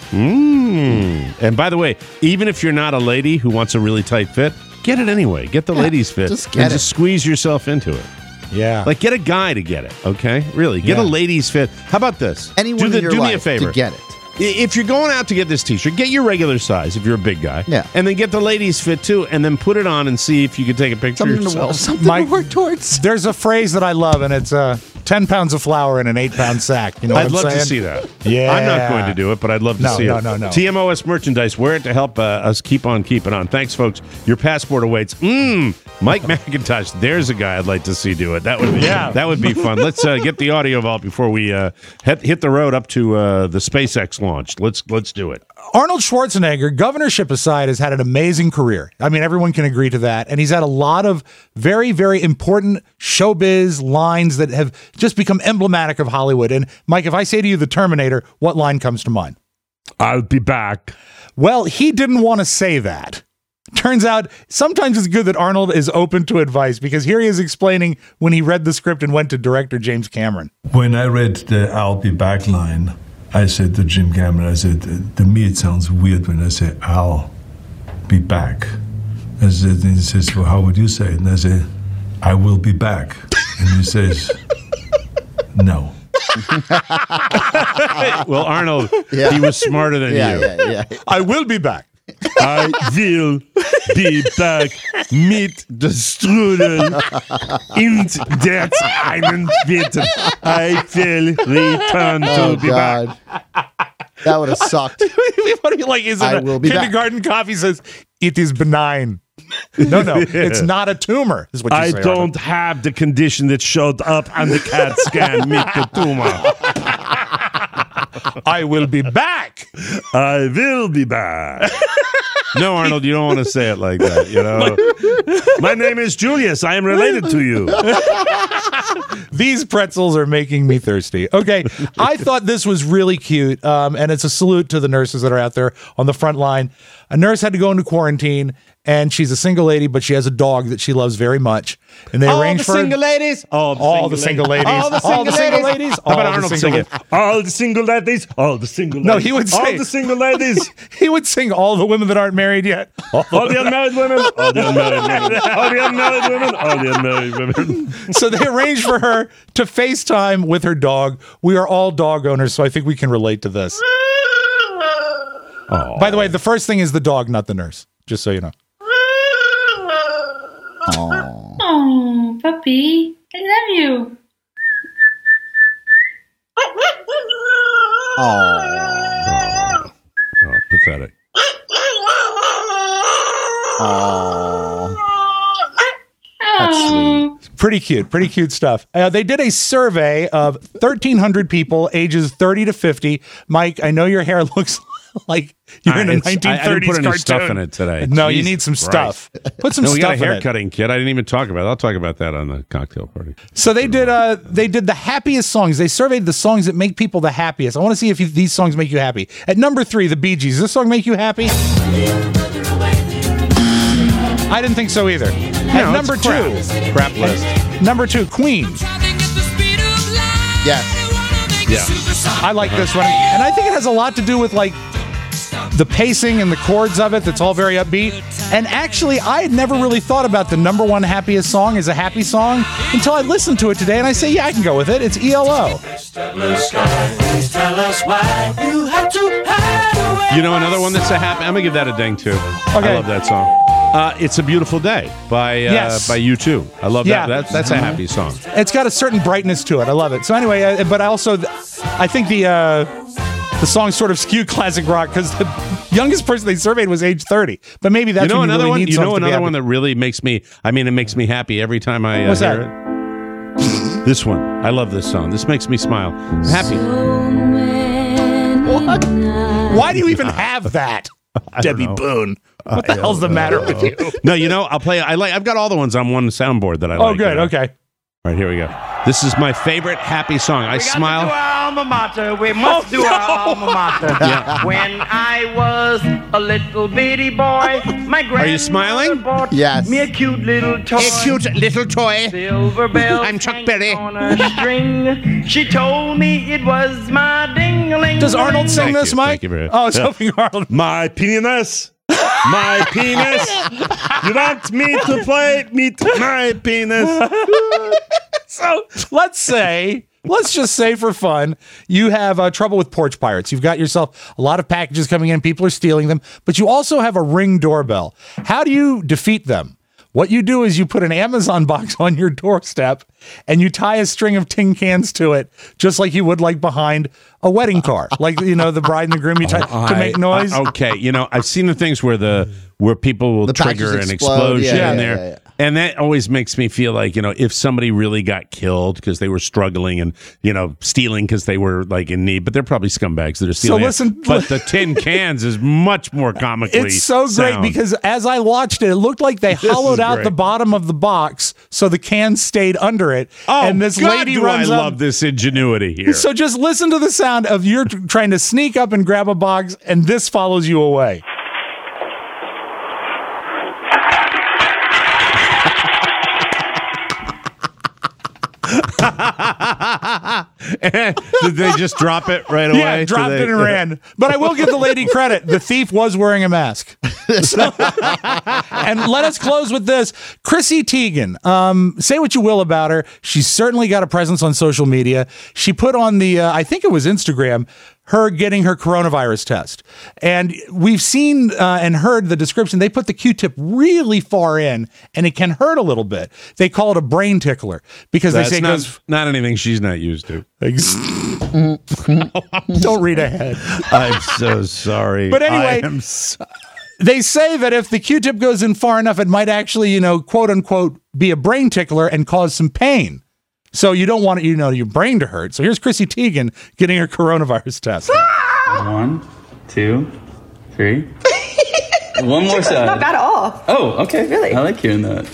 Mm. And by the way, even if you're not a lady who wants a really tight fit, get it anyway. Get the Yeah, ladies fit just and get it. just squeeze yourself into it. Yeah. Like, get a guy to get it, okay? Really, get Yeah. a ladies fit. How about this? Anyone do the, in your do me a life favor. to get it. I- If you're going out to get this T-shirt, get your regular size if you're a big guy. Yeah. And then get the ladies fit too, and then put it on and see if you can take a picture Something to, yourself. something Mike- to work towards. There's a phrase that I love, and it's uh, ten pounds of flour in an eight-pound sack. You know what I'd I'm love saying? to see that. Yeah. I'm not going to do it, but I'd love to No, see no, it. no, no. T M O S merchandise. Wear it to help uh, us keep on keeping on. Thanks, folks. Your passport awaits. Mmm. Mike McIntosh. There's a guy I'd like to see do it. That would be. Yeah. That would be fun. Let's uh, get the audio vault before we uh, hit, hit the road up to uh, the SpaceX launch. Let's let's do it. Arnold Schwarzenegger, governorship aside, has had an amazing career. I mean, everyone can agree to that. And he's had a lot of very, very important showbiz lines that have just become emblematic of Hollywood. And Mike, if I say to you The Terminator, what line comes to mind? I'll be back. Well, he didn't want to say that. Turns out sometimes it's good that Arnold is open to advice, because here he is explaining when he read the script and went to director James Cameron. When I read the I'll be back line, I said to Jim Cameron, I said, to me it sounds weird when I say I'll be back. I said, and he says, well, how would you say it? And I said, I will be back. And he says, no. Well, Arnold, Yeah. he was smarter than Yeah, you. yeah, yeah. I will be back. I will be back mit der Strudel in der einen Bitte. I will return to Oh, be God. back. That would have sucked. What do you like? Is it I a will be back. kindergarten coffee says it is benign? No, no, it's not a tumor. Is what you I say, don't Arnold. have the condition that showed up on the CAT scan mit the tumor. I will be back. I will be back. No, Arnold, you don't want to say it like that, you know. My name is Julius. I am related to you. These pretzels are making me thirsty. Okay, I thought this was really cute, um, and it's a salute to the nurses that are out there on the front line. A nurse had to go into quarantine, and she's a single lady, but she has a dog that she loves very much. And they All arranged the for single ladies. All the all the single single ladies, All the single single ladies. ladies. How about all the Arnold single singing? ladies. All the single ladies. All the single ladies. No, he would all say the single ladies. He would sing all the women that aren't married yet. All All the unmarried women. All the unmarried women. All the unmarried women. All the unmarried women. So they arranged for her to FaceTime with her dog. We are all dog owners, so I think we can relate to this. Oh. By the way, the first thing is the dog, not the nurse, just so you know. Oh. Oh, puppy, I love you. Oh. Oh, pathetic. Oh. That's Oh, sweet. Pretty cute, pretty cute stuff. Uh, they did a survey of thirteen hundred people ages thirty to fifty. Mike, I know your hair looks like you're Ah, in a it's- I- I nineteen didn't thirties put any cartoon. stuff in it today. No, you Jesus need some Christ. stuff. Put some No, we stuff got a in it. haircutting kit. I didn't even talk about it. I'll talk about that on the cocktail party. So they did uh they did the happiest songs. They surveyed the songs that make people the happiest. I want to see if you, these songs make you happy. At number three, the Bee Gees. Does this song make you happy? I didn't think so either. At No, number it's crap. two, Crap list. number two, Queen. Yes. Yeah. I like this one, and I think it has a lot to do with like the pacing and the chords of it. That's all very upbeat. And actually, I had never really thought about the number one happiest song as a happy song until I listened to it today, and I say, yeah, I can go with it. It's E L O. You know another one that's a happy. I'm gonna give that a ding too. Okay. I love that song. Uh, it's a Beautiful Day by uh, Yes. by U two. I love Yeah. that. that. That's a happy song. It's got a certain brightness to it. I love it. So anyway, uh, but I also, I think the uh, the song sort of skewed classic rock because the youngest person they surveyed was age thirty. But maybe that's you know when another you really one. need You songs know to be another happy. one that really makes me. I mean, it makes me happy every time I uh, What's hear that? it. This one. I love this song. This makes me smile. Happy. What? Why do you even have that, I don't Debbie know. Boone? What the I hell's the don't matter know. with you? No, you know, I'll play. I like. I've got all the ones on one soundboard that I like. Oh, good. you know. Okay. All right, here we go. This is my favorite happy song. I We got smile. to do our alma mater. We must Oh, do no. our alma mater. Yeah. When I was a little bitty boy, my grandmother Are you smiling? bought Yes. me a cute little toy. A cute little toy. Silver bell. I'm Chuck Berry. On a string. She told me it was my ding-a-ling. Does Arnold sing Thank this, you, Mike? thank you very Oh, it's Yeah. hoping Arnold. My penis. My penis. You want me to play? Meet my penis. So let's say, let's just say for fun, you have uh, trouble with porch pirates. You've got yourself a lot of packages coming in, people are stealing them, but you also have a Ring doorbell. How do you defeat them? What you do is you put an Amazon box on your doorstep and you tie a string of tin cans to it, just like you would like behind a wedding car. Like, you know, the bride and the groom, you tie to make noise. I- okay, you know, I've seen the things where the where people will The trigger packages an explode. explosion Yeah, in yeah, there. yeah, yeah. And that always makes me feel like, you know, if somebody really got killed because they were struggling and, you know, stealing because they were like in need, but they're probably scumbags that are stealing. it. listen- but the tin cans is much more comically It's so great sound. because as I watched it, it looked like they This hollowed is out great. the bottom of the box so the cans stayed under it. Oh, and this God, lady do runs I up. love this ingenuity here. So just listen to the sound of you're tr- trying to sneak up and grab a box, and this follows you away. Did they just drop it right away? Yeah, Did dropped they- it and ran. But I will give the lady credit. The thief was wearing a mask. So- and let us close with this. Chrissy Teigen, um, say what you will about her. She's certainly got a presence on social media. She put on the, uh, I think it was Instagram, her getting her coronavirus test. And we've seen uh, and heard the description. They put the Q-tip really far in, and it can hurt a little bit. They call it a brain tickler because That's they say not, it goes... not anything she's not used to. Don't read ahead. I'm so sorry. But anyway, I am so- they say that if the Q-tip goes in far enough, it might actually, you know, quote unquote, be a brain tickler and cause some pain. So you don't want it, you know, your brain to hurt. So here's Chrissy Teigen getting her coronavirus test. One, two, three. One more side. Not bad at all. Oh, okay. Really? I like hearing that.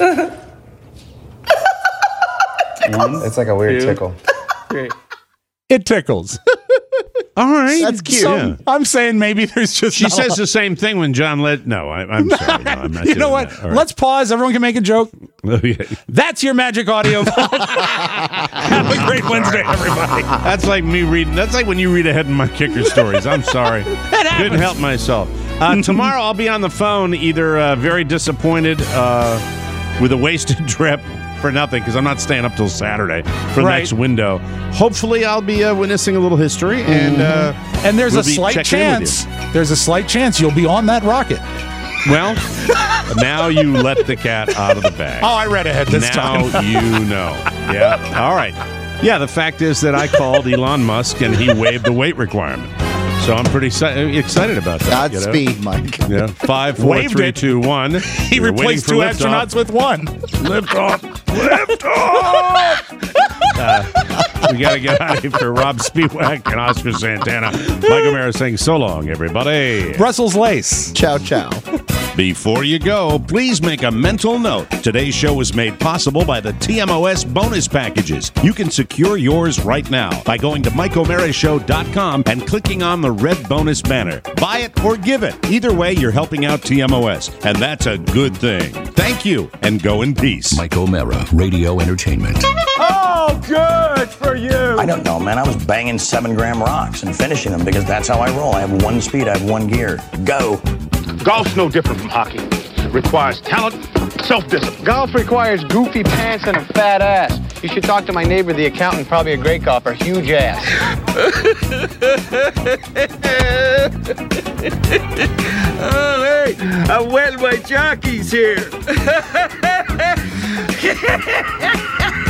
One, It's like a weird two, tickle. three. It tickles. All right. That's cute. So Yeah. I'm saying maybe there's just She not a says lot- the same thing when John led. No, I, I'm sorry. No, I'm not You know doing what? that. All right. Let's pause. Everyone can make a joke. Okay. That's your magic audio. Have a great Wednesday, everybody. That's like me reading. That's like when you read ahead in my kicker stories. I'm sorry. Couldn't help myself. Uh, tomorrow I'll be on the phone, either uh, very disappointed uh, with a wasted trip for nothing because I'm not staying up till Saturday for the Right. next window. Hopefully, I'll be uh, witnessing a little history, and uh, And there's we'll a be slight checking in with chance. There's a slight chance you'll be on that rocket. you. Well, now you let the cat out of the bag. Oh, I read ahead this now time. you know. Yeah. All right. Yeah. The fact is that I called Elon Musk and he waived the weight requirement. So I'm pretty si- excited about that. you know? Godspeed, Mike. Yeah. Five, four, Waived three, it. two, one. He We're replaced two waiting for liftoff. astronauts with one. Lift off. Lift off. Uh, we got to get out of here for Rob Spiewak and Oscar Santana. Michael Mara saying so long, everybody. Brussels lace. Ciao, ciao. Before you go, please make a mental note. Today's show was made possible by the T M O S bonus packages. You can secure yours right now by going to mike o'mara show dot com and clicking on the red bonus banner. Buy it or give it. Either way, you're helping out T M O S, and that's a good thing. Thank you, and go in peace. Mike O'Mara, Radio Entertainment. Oh, good for you. I don't know, man. I was banging seven gram rocks and finishing them because that's how I roll. I have one speed, I have one gear. Go. Golf's no different from hockey. It requires talent, self-discipline. Golf requires goofy pants and a fat ass. You should talk to my neighbor, the accountant, probably a great golfer, huge ass. Oh, hey, I wet my jockeys here.